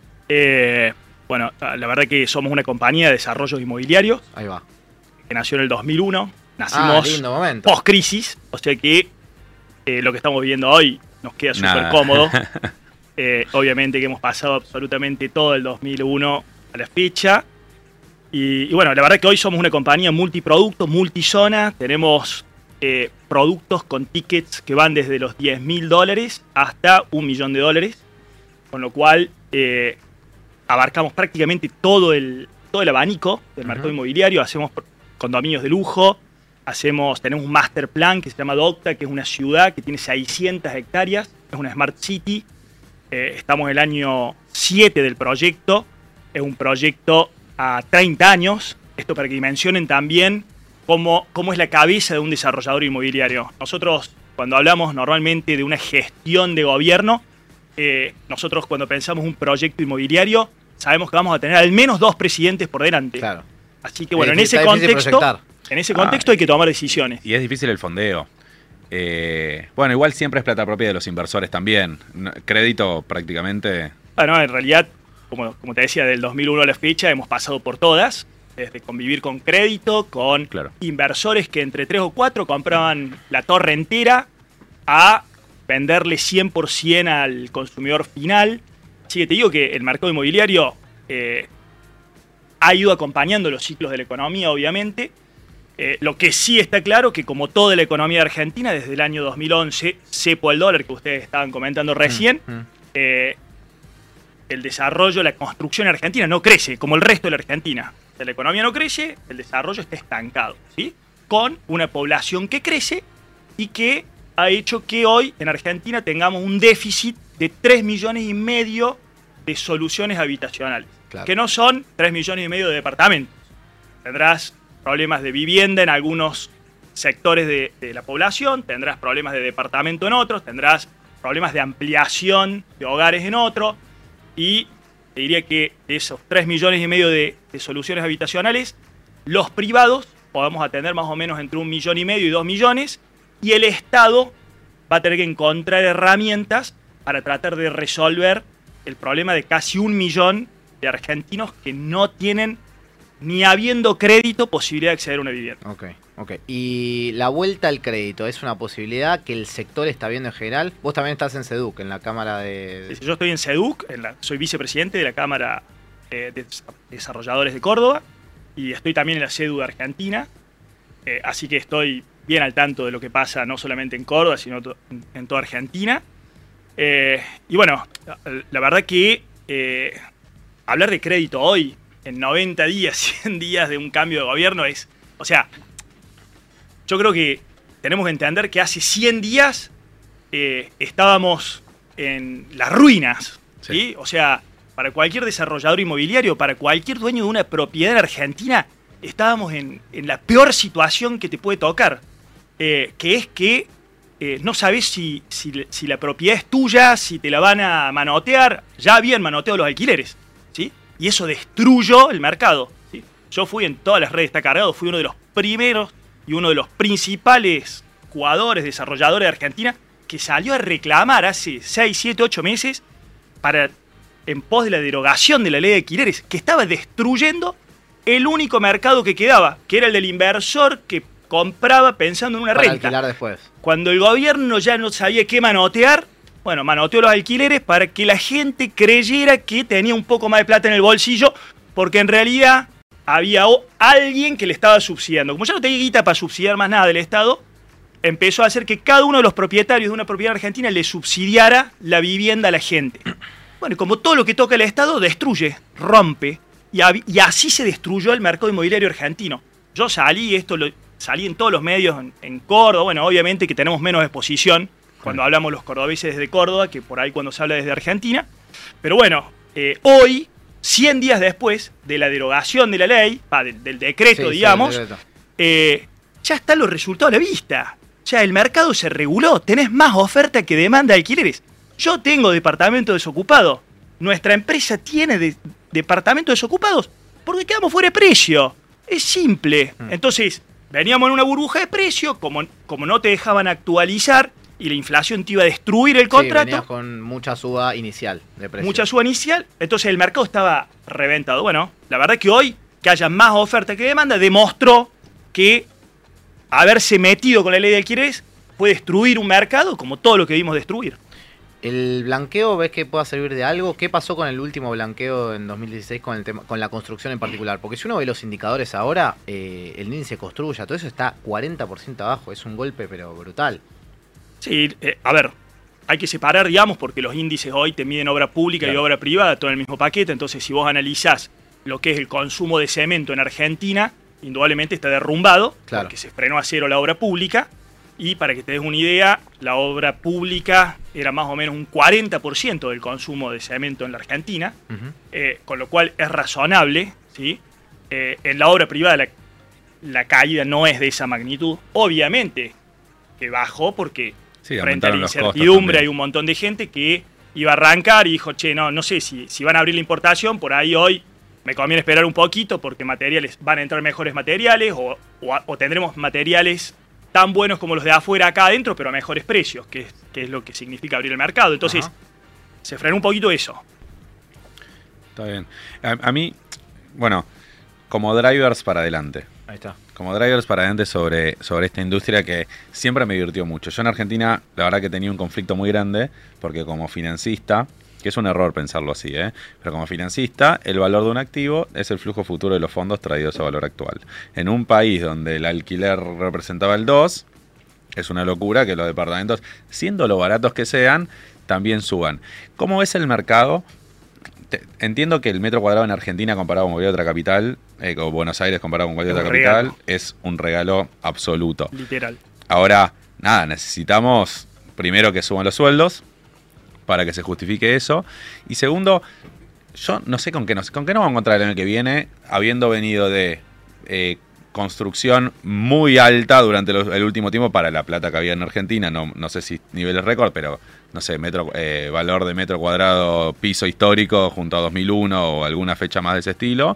Bueno, la verdad que somos una compañía de desarrollos inmobiliarios Ahí va. que nació en el 2001. Nacimos lindo momento. post-crisis, o sea que lo que estamos viviendo hoy nos queda súper Nada. cómodo. Obviamente que hemos pasado absolutamente todo el 2001 a la fecha. Y bueno, la verdad que hoy somos una compañía multiproducto, multizona. Tenemos productos con tickets que van desde los $10.000 hasta $1 millón. Con lo cual abarcamos prácticamente todo el abanico del mercado inmobiliario. Hacemos condominios de lujo. Tenemos un master plan que se llama Docta, que es una ciudad que tiene 600 hectáreas. Es una Smart City. Estamos en el año 7 del proyecto. Es un proyecto a 30 años. Esto para que dimensionen también cómo es la cabeza de un desarrollador inmobiliario. Nosotros, cuando hablamos normalmente de una gestión de gobierno, nosotros cuando pensamos un proyecto inmobiliario, sabemos que vamos a tener al menos 2 presidentes por delante. Claro. Así que bueno, en Está ese difícil contexto, proyectar. hay que tomar decisiones. Y es difícil el fondeo. Bueno, igual siempre es plata propia de los inversores también. Crédito prácticamente. Bueno, en realidad, como te decía, del 2001 a la fecha hemos pasado por todas, desde convivir con crédito, con Claro. inversores que entre 3 o 4 compraban la torre entera, a venderle 100% al consumidor final. Así que te digo que el mercado inmobiliario ha ido acompañando los ciclos de la economía, obviamente, Lo que sí está claro que como toda la economía argentina, desde el año 2011, cepo el dólar que ustedes estaban comentando recién, el desarrollo, la construcción argentina no crece como el resto de la Argentina. O sea, la economía no crece, el desarrollo está estancado, ¿sí? Con una población que crece y que ha hecho que hoy en Argentina tengamos un déficit de 3,5 millones de soluciones habitacionales, Claro. que no son 3,5 millones de departamentos. Tendrás problemas de vivienda en algunos sectores de la población, tendrás problemas de departamento en otros, tendrás problemas de ampliación de hogares en otros, y te diría que de esos 3,5 millones de soluciones habitacionales, los privados podemos atender más o menos entre 1,5 millones y 2 millones, y el Estado va a tener que encontrar herramientas para tratar de resolver el problema de casi 1 millón de argentinos que no tienen, ni habiendo crédito, posibilidad de acceder a una vivienda. Ok. Y la vuelta al crédito, ¿es una posibilidad que el sector está viendo en general? Vos también estás en SEDUC, en la Cámara de... Yo estoy en SEDUC, soy vicepresidente de la Cámara de Desarrolladores de Córdoba, y estoy también en la CEDU de Argentina, así que estoy bien al tanto de lo que pasa no solamente en Córdoba, sino en toda Argentina. Y bueno, la verdad que hablar de crédito hoy, en 90 días, 100 días de un cambio de gobierno es... O sea, yo creo que tenemos que entender que hace 100 días estábamos en las ruinas, ¿sí? O sea, para cualquier desarrollador inmobiliario, para cualquier dueño de una propiedad en Argentina, estábamos en la peor situación que te puede tocar, que es que no sabes si la propiedad es tuya, si te la van a manotear. Ya habían manoteado los alquileres, ¿sí? Y eso destruyó el mercado, ¿sí? Yo fui en todas las redes, está cargado, fui uno de los primeros y uno de los principales jugadores, desarrolladores de Argentina, que salió a reclamar hace 6, 7, 8 meses en pos de la derogación de la ley de alquileres, que estaba destruyendo el único mercado que quedaba, que era el del inversor que compraba pensando en una para renta. alquilar después. Cuando el gobierno ya no sabía qué manotear, bueno, manoteó los alquileres para que la gente creyera que tenía un poco más de plata en el bolsillo, porque en realidad había alguien que le estaba subsidiando. Como ya no tenía guita para subsidiar más nada del Estado, empezó a hacer que cada uno de los propietarios de una propiedad argentina le subsidiara la vivienda a la gente. Bueno, y como todo lo que toca el Estado destruye, rompe, y así se destruyó el mercado inmobiliario argentino. Yo salí en todos los medios en Córdoba. Bueno, obviamente que tenemos menos exposición cuando hablamos los cordobeses desde Córdoba que por ahí cuando se habla desde Argentina. Pero bueno, hoy, 100 días después de la derogación de la ley, del decreto, Sí, digamos, el decreto. ya están los resultados a la vista. Ya el mercado se reguló, tenés más oferta que demanda de alquileres. Yo tengo departamento desocupado. Nuestra empresa tiene departamentos desocupados porque quedamos fuera de precio. Es simple. Entonces, veníamos en una burbuja de precio, como no te dejaban actualizar y la inflación te iba a destruir el Sí, contrato. venías con mucha suba inicial de precio. Mucha suba inicial, entonces el mercado estaba reventado. Bueno, la verdad que hoy, que haya más oferta que demanda, demostró que haberse metido con la ley de alquileres puede destruir un mercado como todo lo que vimos destruir. ¿El blanqueo ves que pueda servir de algo? ¿Qué pasó con el último blanqueo en 2016 con el tema, con la construcción en particular? Porque si uno ve los indicadores ahora, el índice construya, todo eso está 40% abajo, es un golpe pero brutal. Sí, a ver, hay que separar, digamos, porque los índices hoy te miden obra pública y obra privada, todo en el mismo paquete. Entonces, si vos analizás lo que es el consumo de cemento en Argentina, indudablemente está derrumbado, Claro. porque se frenó a cero la obra pública. Y para que te des una idea, la obra pública era más o menos un 40% del consumo de cemento en la Argentina, con lo cual es razonable, ¿sí? En la obra privada la caída no es de esa magnitud. Obviamente que bajó porque Sí, frente a la aumentaron los costos incertidumbre también. hay un montón de gente que iba a arrancar y dijo, che, no sé si van a abrir la importación, por ahí hoy me conviene esperar un poquito porque van a entrar mejores materiales o tendremos materiales tan buenos como los de afuera acá adentro, pero a mejores precios, que es lo que significa abrir el mercado. Entonces, se frenó un poquito eso. Está bien. A mí, bueno, como drivers para adelante. Ahí está. Como drivers para adelante sobre esta industria que siempre me divirtió mucho. Yo en Argentina, la verdad que tenía un conflicto muy grande, porque como financista, que es un error pensarlo así, pero como financista, el valor de un activo es el flujo futuro de los fondos traídos a valor actual. En un país donde el alquiler representaba el 2, es una locura que los departamentos, siendo lo baratos que sean, también suban. ¿Cómo ves el mercado? Entiendo que el metro cuadrado en Argentina comparado con cualquier otra capital, con Buenos Aires comparado con cualquier otra capital, es un regalo absoluto. Literal. Ahora, nada, necesitamos primero que suban los sueldos para que se justifique eso. Y segundo, yo no sé con qué nos vamos a encontrar el año que viene, habiendo venido de construcción muy alta durante el último tiempo para la plata que había en Argentina, no sé si niveles récord, pero no sé, valor de metro cuadrado, piso histórico junto a 2001 o alguna fecha más de ese estilo,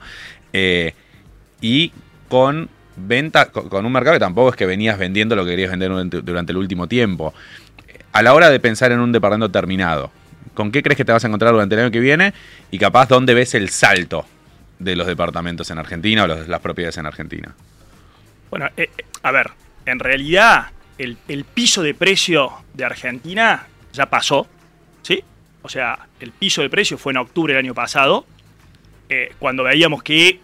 y con venta, con un mercado que tampoco es que venías vendiendo lo que querías vender durante el último tiempo. A la hora de pensar en un departamento terminado, ¿con qué crees que te vas a encontrar durante el año que viene? Y capaz, ¿dónde ves el salto de los departamentos en Argentina o las propiedades en Argentina? Bueno, a ver, en realidad el piso de precio de Argentina ya pasó, ¿sí? O sea, el piso de precio fue en octubre del año pasado, cuando veíamos que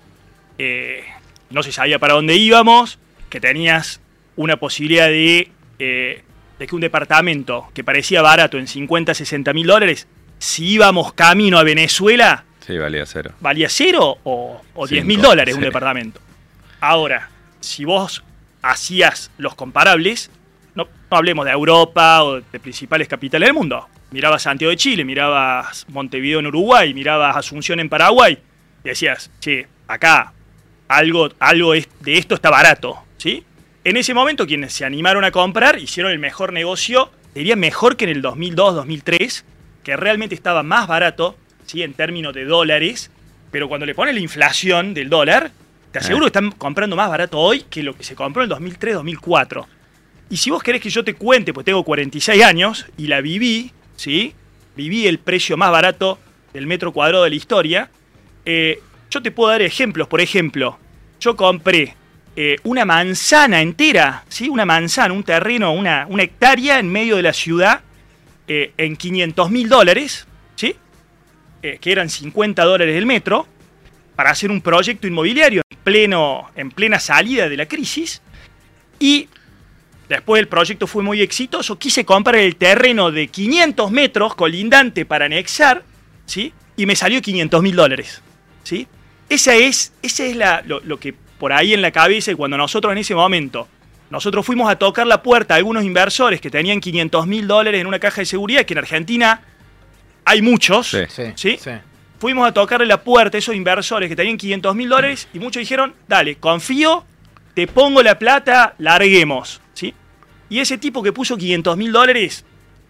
no se sabía para dónde íbamos, que tenías una posibilidad de que un departamento que parecía barato en 50, 60 mil dólares, si íbamos camino a Venezuela, sí, valía cero. ¿Valía cero o 10 mil dólares un departamento? Ahora, si vos hacías los comparables, no hablemos de Europa o de principales capitales del mundo. Mirabas Santiago de Chile, mirabas Montevideo en Uruguay, mirabas Asunción en Paraguay, y decías, che, acá algo de esto está barato, ¿sí? En ese momento, quienes se animaron a comprar hicieron el mejor negocio, diría mejor que en el 2002, 2003, que realmente estaba más barato, ¿sí? En términos de dólares, pero cuando le pones la inflación del dólar, te aseguro que están comprando más barato hoy que lo que se compró en el 2003, 2004. Y si vos querés que yo te cuente, pues tengo 46 años y la viví, ¿sí? Viví el precio más barato del metro cuadrado de la historia. Yo te puedo dar ejemplos. Por ejemplo, yo compré una manzana entera, ¿sí? Una manzana, un terreno, una hectárea en medio de la ciudad en 500 mil dólares, ¿sí? Que eran 50 dólares el metro, para hacer un proyecto inmobiliario en plena salida de la crisis. Y después el proyecto fue muy exitoso. Quise comprar el terreno de 500 metros colindante para anexar, ¿sí? Y me salió 500 mil dólares, ¿sí? Esa es lo que por ahí en la cabeza, y cuando nosotros en ese momento, nosotros fuimos a tocar la puerta a algunos inversores que tenían 500 mil dólares en una caja de seguridad, que en Argentina hay muchos, ¿sí? Fuimos a tocarle la puerta a esos inversores que tenían 500 mil dólares y muchos dijeron, dale, confío, te pongo la plata, larguemos, ¿sí? Y ese tipo que puso 500 mil dólares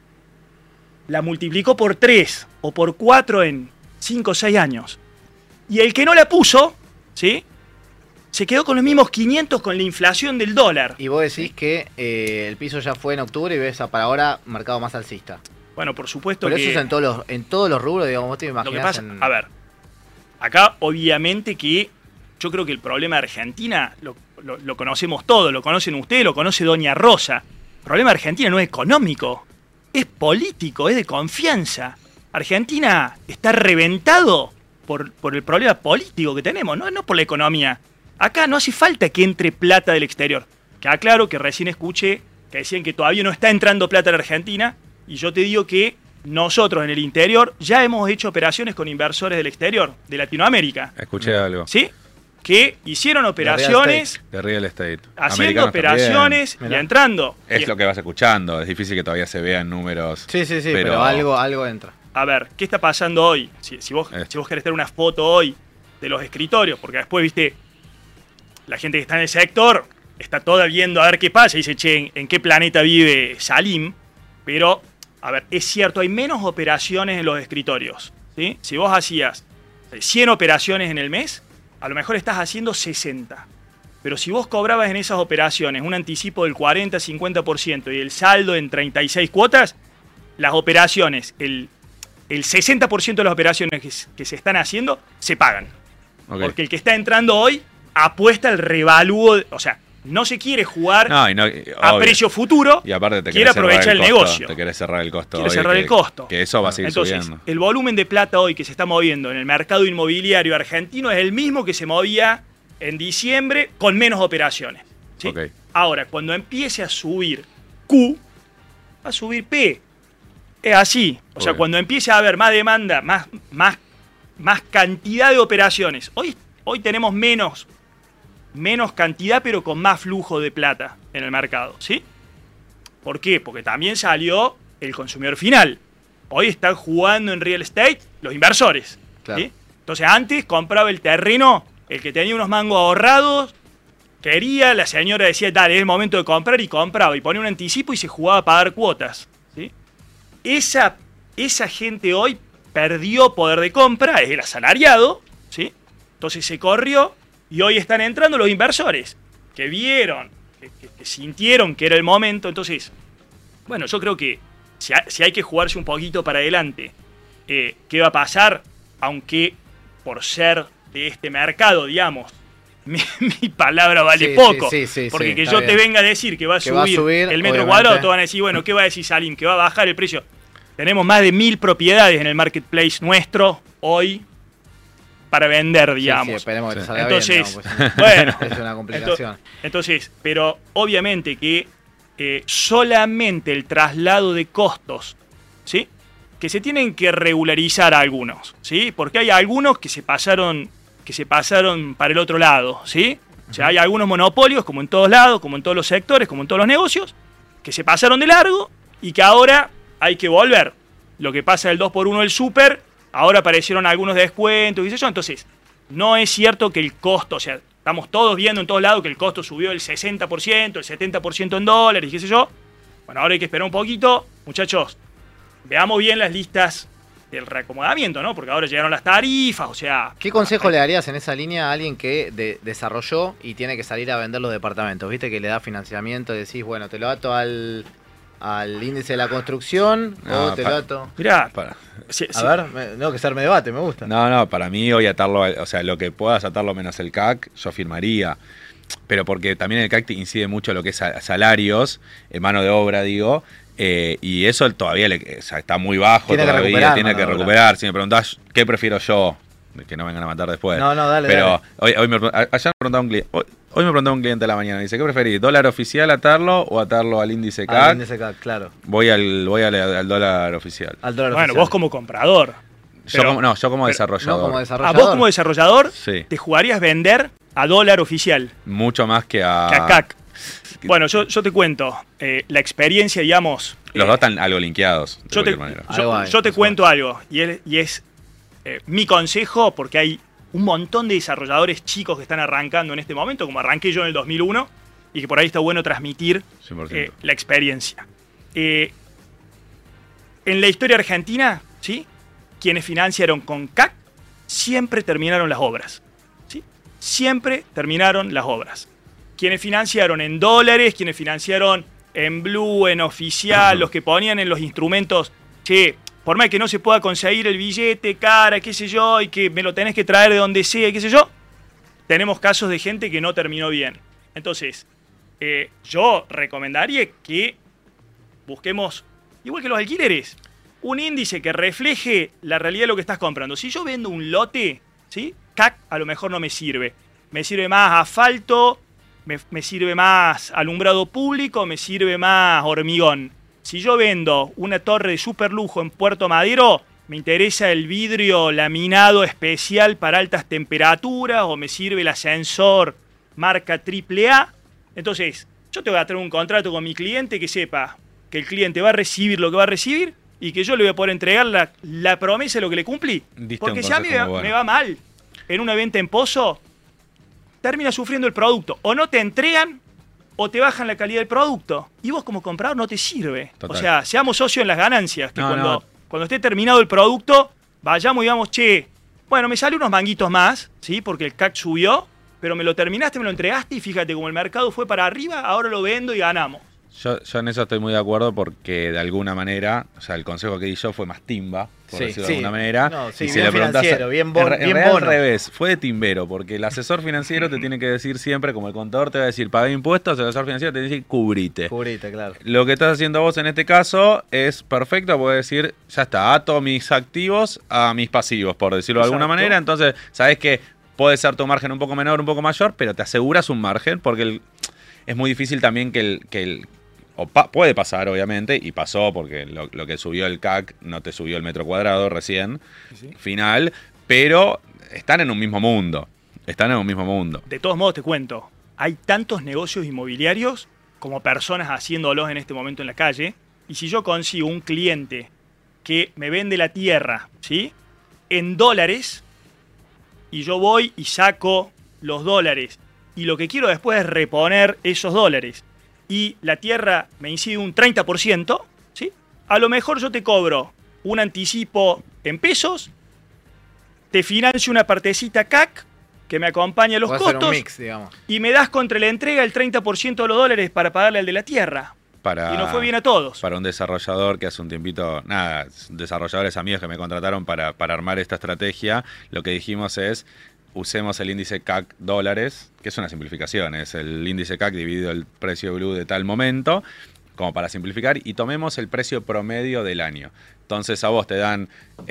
la multiplicó por 3 o por 4 en 5 o 6 años. Y el que no la puso, ¿sí? Se quedó con los mismos 500 con la inflación del dólar. Y vos decís que el piso ya fue en octubre y ves para ahora mercado más alcista. Bueno, por supuesto. Pero que eso es en todos los rubros, digamos, vos te imaginás. Lo que pasa, a ver, acá obviamente que yo creo que el problema de Argentina lo conocemos todos, lo conocen ustedes, lo conoce Doña Rosa. El problema de Argentina no es económico, es político, es de confianza. Argentina está reventado por el problema político que tenemos, no por la economía. Acá no hace falta que entre plata del exterior. Que aclaro que recién escuché que decían que todavía no está entrando plata a la Argentina, y yo te digo que nosotros en el interior ya hemos hecho operaciones con inversores del exterior, de Latinoamérica. Escuché algo. ¿Sí? Que hicieron operaciones de real estate. Haciendo operaciones y entrando. Es lo que vas escuchando. Es difícil que todavía se vean números. Sí, pero algo entra. A ver, ¿qué está pasando hoy? Si vos querés tener una foto hoy de los escritorios, porque después, viste, la gente que está en el sector está toda viendo a ver qué pasa y dice, che, ¿en qué planeta vive Salim? Pero, a ver, es cierto, hay menos operaciones en los escritorios, ¿sí? Si vos hacías 100 operaciones en el mes, a lo mejor estás haciendo 60. Pero si vos cobrabas en esas operaciones un anticipo del 40-50% y el saldo en 36 cuotas, las operaciones, el 60% de las operaciones que se están haciendo, se pagan. Okay. Porque el que está entrando hoy apuesta el revalúo, o sea, no se quiere jugar No, y no, a obvio. precio futuro, Y aparte te quiere querés cerrar aprovechar el costo, negocio. Te querés cerrar el costo. Quiere hoy, cerrar que- el costo. Que eso va a seguir Entonces, subiendo. el volumen de plata hoy que se está moviendo en el mercado inmobiliario argentino es el mismo que se movía en diciembre con menos operaciones. ¿sí? Ok. Ahora, cuando empiece a subir Q, va a subir P. Es así. O sea, Obvio. cuando empiece a haber más demanda, más cantidad de operaciones. Hoy tenemos menos cantidad, pero con más flujo de plata en el mercado. ¿Sí? ¿Por qué? Porque también salió el consumidor final. Hoy están jugando en real estate los inversores. Claro. ¿sí? Entonces antes compraba el terreno, el que tenía unos mangos ahorrados, quería, la señora decía, dale, es el momento de comprar, y compraba, y ponía un anticipo y se jugaba a pagar cuotas. ¿sí? Esa gente hoy perdió poder de compra, es el asalariado, ¿sí? Entonces se corrió y hoy están entrando los inversores que vieron, que sintieron que era el momento. Entonces, bueno, yo creo que si hay que jugarse un poquito para adelante, ¿qué va a pasar? Aunque por ser de este mercado, digamos, mi palabra vale Sí, poco. sí, porque que está yo bien. te venga a decir que va a Que va a subir subir, el metro obviamente. cuadrado, te van a decir, bueno, ¿qué va a decir Salim? Que va a bajar el precio. Tenemos más de 1000 propiedades en el marketplace nuestro hoy para vender, digamos. Sí, esperemos que te Sí. salga Entonces, bien. ¿no? Pues, bueno, es una complicación. entonces, pero obviamente que solamente el traslado de costos, ¿sí? Que se tienen que regularizar algunos, ¿sí? Porque hay algunos que se pasaron para el otro lado, ¿sí? O sea, hay algunos monopolios, como en todos lados, como en todos los sectores, como en todos los negocios, que se pasaron de largo y que ahora hay que volver. Lo que pasa del 2x1 del súper, ahora aparecieron algunos descuentos, y qué sé yo. Entonces, no es cierto que el costo, o sea, estamos todos viendo en todos lados que el costo subió el 60%, el 70% en dólares, y qué sé yo. Bueno, ahora hay que esperar un poquito. Muchachos, veamos bien las listas del reacomodamiento, ¿no? Porque ahora llegaron las tarifas, o sea... ¿Qué consejo le darías en esa línea a alguien que desarrolló y tiene que salir a vender los departamentos? ¿Viste que le da financiamiento y decís, bueno, te lo ato al índice de la construcción No, o te lo ato? Mirá, Para- A ver, no, que se arme debate, me gusta. No, para mí hoy atarlo, o sea, lo que puedas atarlo menos el CAC, yo firmaría. Pero porque también el CAC incide mucho en lo que es salarios, mano de obra, digo, y eso todavía o sea, está muy bajo Tiene que todavía, recuperar tiene mano que de obra. recuperar. Si me preguntás qué prefiero yo, que no vengan a matar después. No, dale, Pero dale. ayer me preguntaba un cliente, hoy me preguntaba un cliente a la mañana, dice, ¿qué preferís? ¿Dólar oficial atarlo o atarlo al índice CAC? Al índice CAC, claro. Voy al dólar oficial. Al dólar bueno, oficial. vos como comprador. Yo como pero- desarrollador. No, como A desarrollador. vos como desarrollador, Sí. te jugarías vender a dólar oficial, Mucho más que que a CAC. Bueno, yo te cuento, la experiencia, digamos... Los dos están algo linkeados, de Yo te, cualquier manera. Algo hay, yo te por cuento algo, y es mi consejo, porque hay un montón de desarrolladores chicos que están arrancando en este momento, como arranqué yo en el 2001, y que por ahí está bueno transmitir 100%. la experiencia. En la historia argentina, ¿sí? Quienes financiaron con CAC siempre terminaron las obras. ¿sí? Siempre terminaron las obras. Quienes financiaron en dólares, quienes financiaron en blue, en oficial, los que ponían en los instrumentos, che, por más que no se pueda conseguir el billete, cara, qué sé yo, y que me lo tenés que traer de donde sea, qué sé yo, tenemos casos de gente que no terminó bien. Entonces, yo recomendaría que busquemos, igual que los alquileres, un índice que refleje la realidad de lo que estás comprando. Si yo vendo un lote, ¿sí? CAC a lo mejor no me sirve. Me sirve más asfalto, me sirve más alumbrado público, me sirve más hormigón. Si yo vendo una torre de super lujo en Puerto Madero, me interesa el vidrio laminado especial para altas temperaturas o me sirve el ascensor marca AAA. Entonces, yo te voy a traer un contrato con mi cliente que sepa que el cliente va a recibir lo que va a recibir y que yo le voy a poder entregar la promesa de lo que le cumplí. Diste Porque un si a mí consejo muy bueno. me va mal en una venta en pozo, termina sufriendo el producto. O no te entregan o te bajan la calidad del producto. Y vos como comprador no te sirve. Total. O sea, seamos socios en las ganancias. Que No. cuando esté terminado el producto, vayamos y digamos, che, bueno, me sale unos manguitos más, ¿sí? Porque el CAC subió, pero me lo terminaste, me lo entregaste y fíjate, como el mercado fue para arriba, ahora lo vendo y ganamos. Yo en eso estoy muy de acuerdo porque de alguna manera, o sea, el consejo que di yo fue más timba, por decirlo de alguna manera. No, sí, y si bien le preguntás, financiero, bien en bien realidad bono. al revés, fue de timbero, porque el asesor financiero te tiene que decir siempre, como el contador te va a decir, paga impuestos, el asesor financiero te dice, cubrite. Cubrite, claro. Lo que estás haciendo vos en este caso es perfecto, puedes decir, ya está, ato mis activos a mis pasivos, por decirlo de alguna Exacto. manera. Entonces, sabes que puede ser tu margen un poco menor, un poco mayor, pero te aseguras un margen, porque es muy difícil también puede pasar, obviamente, y pasó porque lo que subió el CAC no te subió el metro cuadrado recién, final, pero están en un mismo mundo. Están en un mismo mundo. De todos modos, te cuento, hay tantos negocios inmobiliarios como personas haciéndolos en este momento en la calle, y si yo consigo un cliente que me vende la tierra, ¿sí?, en dólares, y yo voy y saco los dólares, y lo que quiero después es reponer esos dólares, y la tierra me incide un 30%, ¿sí?, a lo mejor yo te cobro un anticipo en pesos, te financio una partecita CAC, que me acompaña a los Puede ser costos, un mix, digamos. y me das contra la entrega el 30% de los dólares para pagarle al de la tierra. Y nos fue bien a todos. Para un desarrollador que hace un tiempito, desarrolladores amigos que me contrataron para armar esta estrategia, lo que dijimos es, usemos el índice CAC dólares, que es una simplificación, es el índice CAC dividido el precio blue de tal momento, como para simplificar, y tomemos el precio promedio del año. Entonces a vos te dan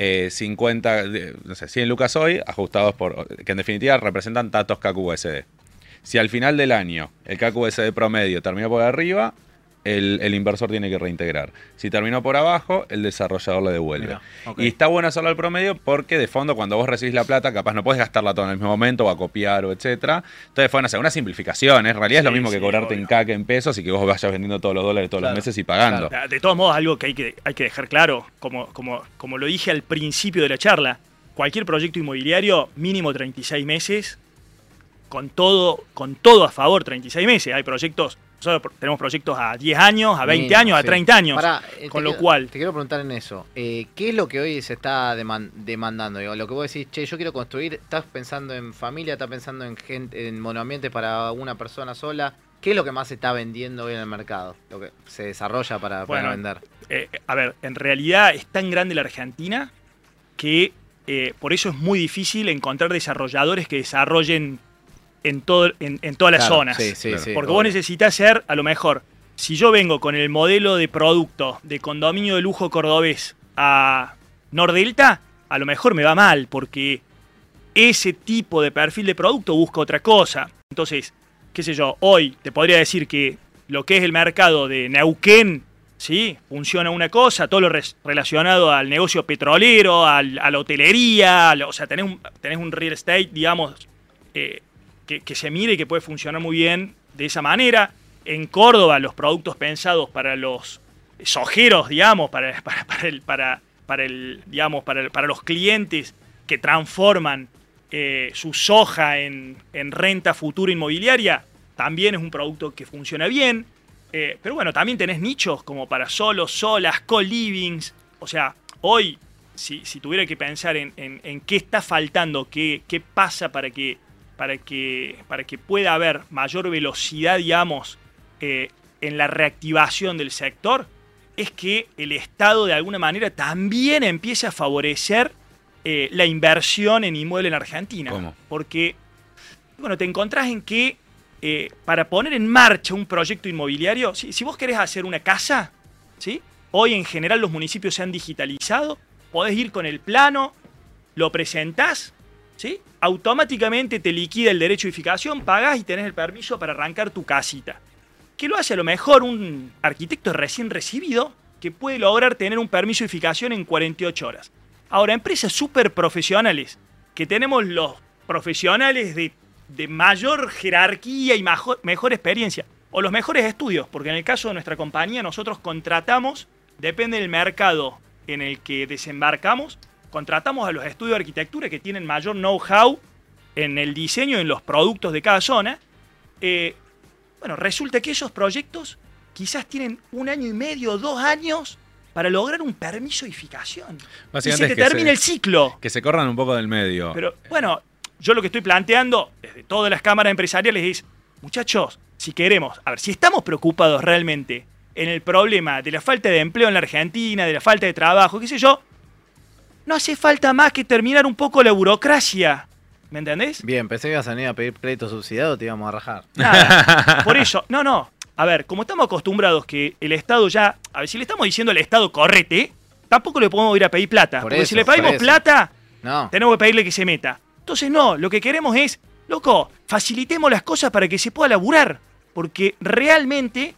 100 lucas hoy, ajustados que en definitiva representan datos CAC USD. Si al final del año el CAC USD promedio terminó por arriba, el inversor tiene que reintegrar. Si terminó por abajo, el desarrollador le devuelve. Mirá, okay. Y está bueno hacerlo al promedio porque de fondo cuando vos recibís la plata, capaz no podés gastarla toda en el mismo momento o a copiar o etcétera. Entonces fue una simplificación. En realidad es lo mismo que cobrarte en CAC en pesos y que vos vayas vendiendo todos los dólares todos los meses y pagando. Claro. De todos modos, algo que hay que dejar claro, como lo dije al principio de la charla, cualquier proyecto inmobiliario, mínimo 36 meses, con todo a favor, 36 meses. Hay proyectos... Nosotros tenemos proyectos a 10 años, a 20 años, a 30 años. Pará, con lo cual... Te quiero preguntar en eso. ¿Qué es lo que hoy se está demandando? Digo, lo que vos decís, che, yo quiero construir, ¿estás pensando en familia? ¿Estás pensando en gente, en monoambientes para una persona sola? ¿Qué es lo que más se está vendiendo hoy en el mercado? Lo que se desarrolla para vender. A ver, en realidad es tan grande la Argentina que por eso es muy difícil encontrar desarrolladores que desarrollen en todas las zonas. Sí, porque vos necesitas ser, a lo mejor, si yo vengo con el modelo de producto de condominio de lujo cordobés a Nordelta, a lo mejor me va mal, porque ese tipo de perfil de producto busca otra cosa. Entonces, qué sé yo, hoy te podría decir que lo que es el mercado de Neuquén, ¿sí?, funciona una cosa, todo lo relacionado al negocio petrolero, a la hotelería, o sea, tenés un real estate, digamos, que se mire y que puede funcionar muy bien de esa manera. En Córdoba, los productos pensados para los sojeros, digamos, para los clientes que transforman su soja en renta futura inmobiliaria, también es un producto que funciona bien. Pero bueno, también tenés nichos como para solos, solas, co-livings. O sea, hoy, si tuviera que pensar en qué está faltando, qué pasa para que pueda haber mayor velocidad, digamos, en la reactivación del sector, es que el Estado de alguna manera también empiece a favorecer la inversión en inmueble en Argentina. ¿Cómo? Porque, bueno, te encontrás en que para poner en marcha un proyecto inmobiliario, si vos querés hacer una casa, ¿sí?, hoy en general los municipios se han digitalizado, podés ir con el plano, lo presentás, ¿sí?, automáticamente te liquida el derecho de edificación, pagás y tenés el permiso para arrancar tu casita. ¿Qué lo hace a lo mejor un arquitecto recién recibido que puede lograr tener un permiso de edificación en 48 horas? Ahora, empresas súper profesionales, que tenemos los profesionales de mayor jerarquía y mejor experiencia, o los mejores estudios, porque en el caso de nuestra compañía nosotros contratamos, depende del mercado en el que desembarcamos, contratamos a los estudios de arquitectura que tienen mayor know-how en el diseño y en los productos de cada zona. Bueno, resulta que esos proyectos quizás tienen 1 año y medio, 2 años para lograr un permiso de edificación. Y se te termina el ciclo. Que se corran un poco del medio. Pero bueno, yo lo que estoy planteando desde todas las cámaras empresariales es, muchachos, si queremos, a ver, si estamos preocupados realmente en el problema de la falta de empleo en la Argentina, de la falta de trabajo, qué sé yo, no hace falta más que terminar un poco la burocracia. ¿Me entendés? Bien, pensé que ibas a venir a pedir crédito subsidiado, te íbamos a rajar. Nada. Por eso, no. A ver, como estamos acostumbrados que el Estado ya... A ver, si le estamos diciendo al Estado correte, tampoco le podemos ir a pedir plata. Porque si le pedimos plata, No. tenemos que pedirle que se meta. Entonces no, lo que queremos es, loco, facilitemos las cosas para que se pueda laburar. Porque realmente,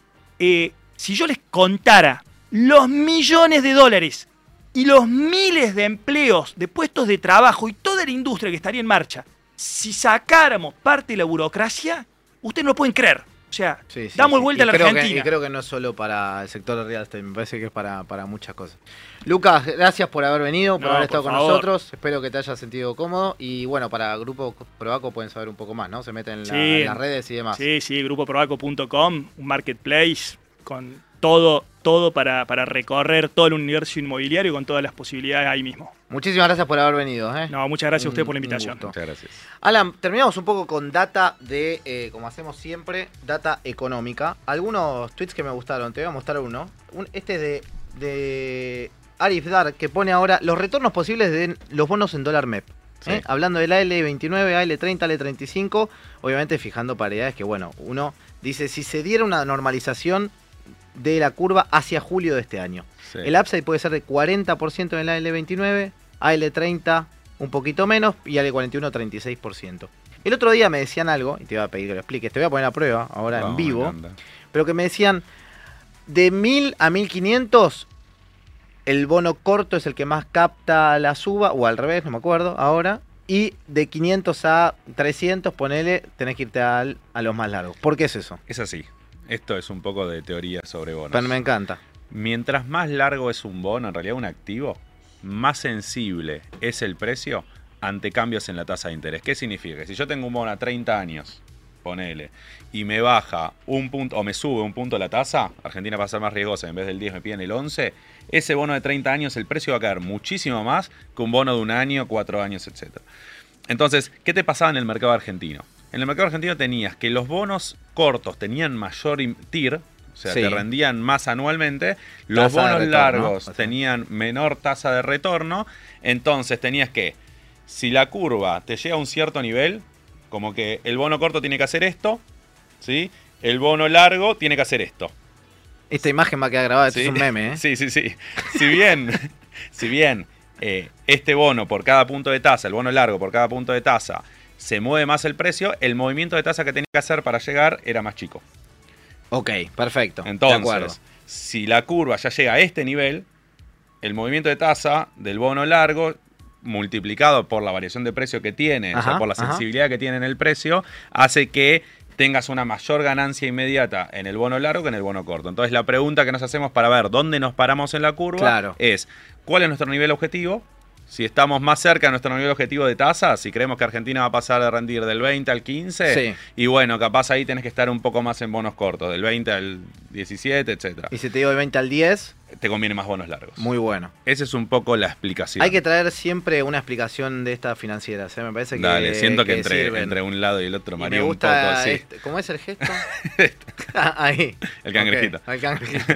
si yo les contara los millones de dólares y los miles de empleos, de puestos de trabajo y toda la industria que estaría en marcha, si sacáramos parte de la burocracia, ustedes no lo pueden creer. O sea, Sí, sí, damos sí. vuelta a la Argentina. Y creo que no es solo para el sector de real estate, me parece que es para muchas cosas. Lucas, gracias por haber venido, por No, haber estado por con favor. nosotros. Espero que te hayas sentido cómodo. Y bueno, para Grupo Proaco pueden saber un poco más, ¿no? Se meten en las redes y demás. Sí, grupoproaco.com, un marketplace con todo para recorrer todo el universo inmobiliario con todas las posibilidades ahí mismo. Muchísimas gracias por haber venido. No, muchas gracias a usted por la Un invitación. gusto. Muchas gracias. Alan, terminamos un poco con data de, como hacemos siempre, data económica. Algunos tweets que me gustaron, te voy a mostrar uno. Este es de Arif Dar, que pone ahora los retornos posibles de los bonos en dólar MEP. Sí. Hablando del AL29, AL30, AL35, obviamente fijando paridades que, bueno, uno dice, si se diera una normalización de la curva hacia julio de este año. Sí. El upside puede ser de 40% en el AL29, AL30 un poquito menos y AL41 36%. El otro día me decían algo, y te voy a pedir que lo expliques, te voy a poner a prueba ahora en Vamos, vivo, me encanta. pero que me decían, de 1000 a 1500, el bono corto es el que más capta la suba, o al revés, no me acuerdo ahora, y de 500 a 300, ponele, tenés que irte a los más largos. ¿Por qué es eso? Es así. Esto es un poco de teoría sobre bonos. Pero me encanta. Mientras más largo es un bono, en realidad un activo, más sensible es el precio ante cambios en la tasa de interés. ¿Qué significa? Que si yo tengo un bono a 30 años, ponele, y me baja un punto, o me sube un punto la tasa, Argentina va a ser más riesgosa, en vez del 10 me piden el 11, ese bono de 30 años, el precio va a caer muchísimo más que un bono de un año, 4 años, etc. Entonces, ¿qué te pasaba en el mercado argentino? En el mercado argentino tenías que los bonos cortos tenían mayor TIR, o sea, Sí. te rendían más anualmente, los Tasa de bonos retorno, largos ¿no? tenían menor tasa de retorno, entonces tenías que, si la curva te llega a un cierto nivel, como que el bono corto tiene que hacer esto, ¿sí? El bono largo tiene que hacer esto. Esta imagen va a quedar grabada, esto ¿sí? es un meme, ¿eh? Sí. Si bien este bono por cada punto de tasa, el bono largo por cada punto de tasa, se mueve más el precio, el movimiento de tasa que tenía que hacer para llegar era más chico. Ok, perfecto. de acuerdo. Entonces, si la curva ya llega a este nivel, el movimiento de tasa del bono largo, multiplicado por la variación de precio que tiene, o sea, por la sensibilidad que tiene en el precio, hace que tengas una mayor ganancia inmediata en el bono largo que en el bono corto. Entonces, la pregunta que nos hacemos para ver dónde nos paramos en la curva es, ¿cuál es nuestro nivel objetivo? Si estamos más cerca de nuestro nivel objetivo de tasa, si creemos que Argentina va a pasar de rendir del 20 al 15, Sí. y bueno, capaz ahí tenés que estar un poco más en bonos cortos, del 20 al 17, etcétera. Y si te digo de 20 al 10, Te conviene más bonos largos. muy bueno. Esa es un poco la explicación. Hay que traer siempre una explicación de estas financieras, ¿eh? Me parece que Dale, siento que sirven. entre un lado y el otro Y maría me un poco gusta así. ¿Cómo es el gesto? Ahí. El cangrejito. Ok, el cangrejito.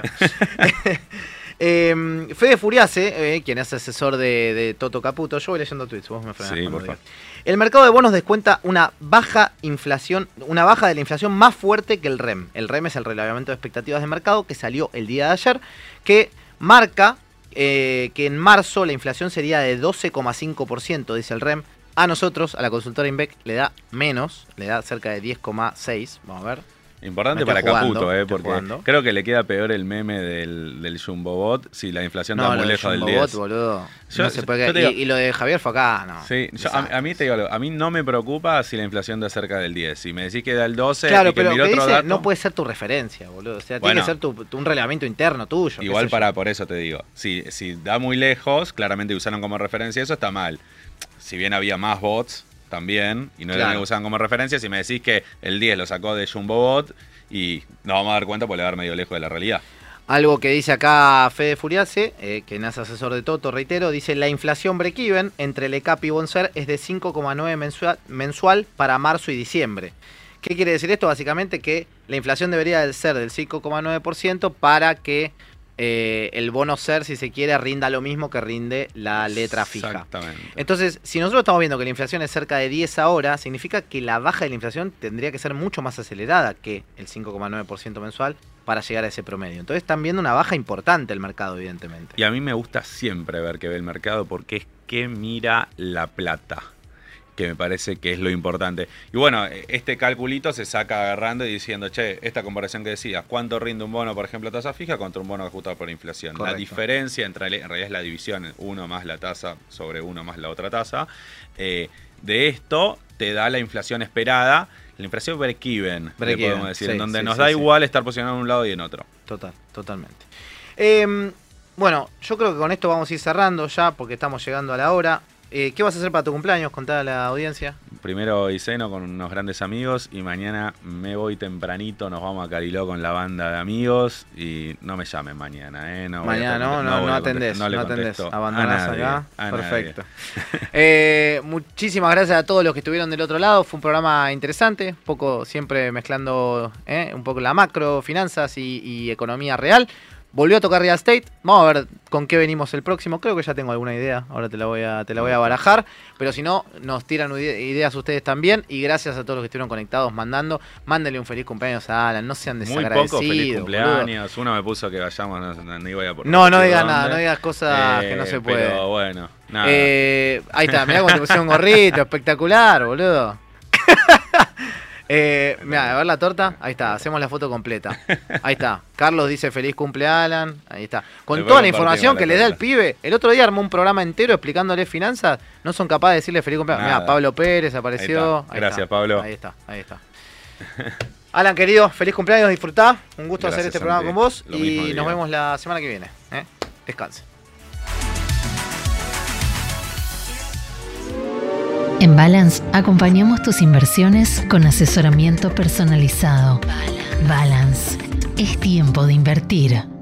Fede Furiase, quien es asesor de Toto Caputo, yo voy leyendo tweets, vos me frenás Sí, cuando por favor. digas. El mercado de bonos descuenta una baja de la inflación más fuerte que el REM. El REM es el relevamiento de expectativas de mercado que salió el día de ayer, que marca que en marzo la inflación sería de 12,5%, dice el REM. A nosotros, a la consultora Inbec, le da menos, le da cerca de 10,6%. Vamos a ver. Importante Me para estoy jugando, Caputo, estoy porque jugando. creo que le queda peor el meme del Jumbobot si la inflación está No, muy lo de lejos del Jumbobot, 10. boludo. Yo- No se puede yo te creer. digo- Y lo de Javier fue acá, no. Sí, a mí te digo algo, a mí no me preocupa si la inflación da cerca del 10. Si me decís que da el 12 Claro, y que pero mire que otro dice, dato, no puede ser tu referencia, boludo. O sea, Bueno. tiene que ser un relevamiento interno tuyo. igual qué sé yo. por eso te digo, si da muy lejos, claramente usaron como referencia, eso está mal. Si bien había más bots también, y no Claro. lo usaban como referencia, si me decís que el 10 lo sacó de Jumbobot, y nos vamos a dar cuenta porque le va a dar medio lejos de la realidad. Algo que dice acá Fede Furiase, que es asesor de Toto, reitero, dice la inflación break-even entre el ECAP y Bonser es de 5,9 mensual para marzo y diciembre. ¿Qué quiere decir esto? Básicamente que la inflación debería ser del 5,9% para que el bono SER, si se quiere, rinda lo mismo que rinde la letra fija. Exactamente. Entonces, si nosotros estamos viendo que la inflación es cerca de 10 ahora, significa que la baja de la inflación tendría que ser mucho más acelerada que el 5,9% mensual para llegar a ese promedio. Entonces están viendo una baja importante el mercado, evidentemente. Y a mí me gusta siempre ver que ve el mercado porque es que mira la plata, que me parece que es lo importante. Y bueno, este calculito se saca agarrando y diciendo, che, esta comparación que decías, ¿cuánto rinde un bono, por ejemplo, a tasa fija contra un bono ajustado por inflación? Correcto. La diferencia, en realidad es la división, 1 más la tasa sobre 1 más la otra tasa. De esto te da la inflación esperada, la inflación break-even, podemos decir, sí, en donde sí, nos sí, da sí. igual estar posicionado en un lado y en otro. Totalmente. Bueno, yo creo que con esto vamos a ir cerrando ya, porque estamos llegando a la hora. ¿Qué vas a hacer para tu cumpleaños? Contá a la audiencia. Primero hoy ceno con unos grandes amigos y mañana me voy tempranito, nos vamos a Cariló con la banda de amigos y no me llamen mañana, ¿eh? Mañana no atendés, abandonás acá. Perfecto. Muchísimas gracias a todos los que estuvieron del otro lado. Fue un programa interesante, un poco siempre mezclando un poco la macro, finanzas y economía real. Volvió a tocar Real Estate. Vamos a ver con qué venimos el próximo. Creo que ya tengo alguna idea. Ahora te la voy a barajar. Pero si no, nos tiran ideas ustedes también. Y gracias a todos los que estuvieron conectados mandando. Mándenle un feliz cumpleaños a Alan. No sean desagradecidos. Muy poco feliz cumpleaños. Boludo. Uno me puso que vayamos, no iba a por no digas nada. No digas cosas que no se pueden. Pero bueno, nada. Ahí está. Mirá cómo te pusieron un gorrito. Espectacular, boludo. Mirá, a ver la torta. Ahí está, hacemos la foto completa. Ahí está. Carlos dice feliz cumple Alan. Ahí está. Con toda la información que le da el pibe. El otro día armó un programa entero explicándole finanzas. No son capaces de decirle feliz cumpleaños. Mirá, Pablo Pérez apareció. Ahí gracias, Pablo. Ahí está. Alan, querido, feliz cumpleaños, disfrutá. Un gusto hacer este programa con vos. Y nos vemos la semana que viene. Descanse. En Balance acompañamos tus inversiones con asesoramiento personalizado. Balance. Es tiempo de invertir.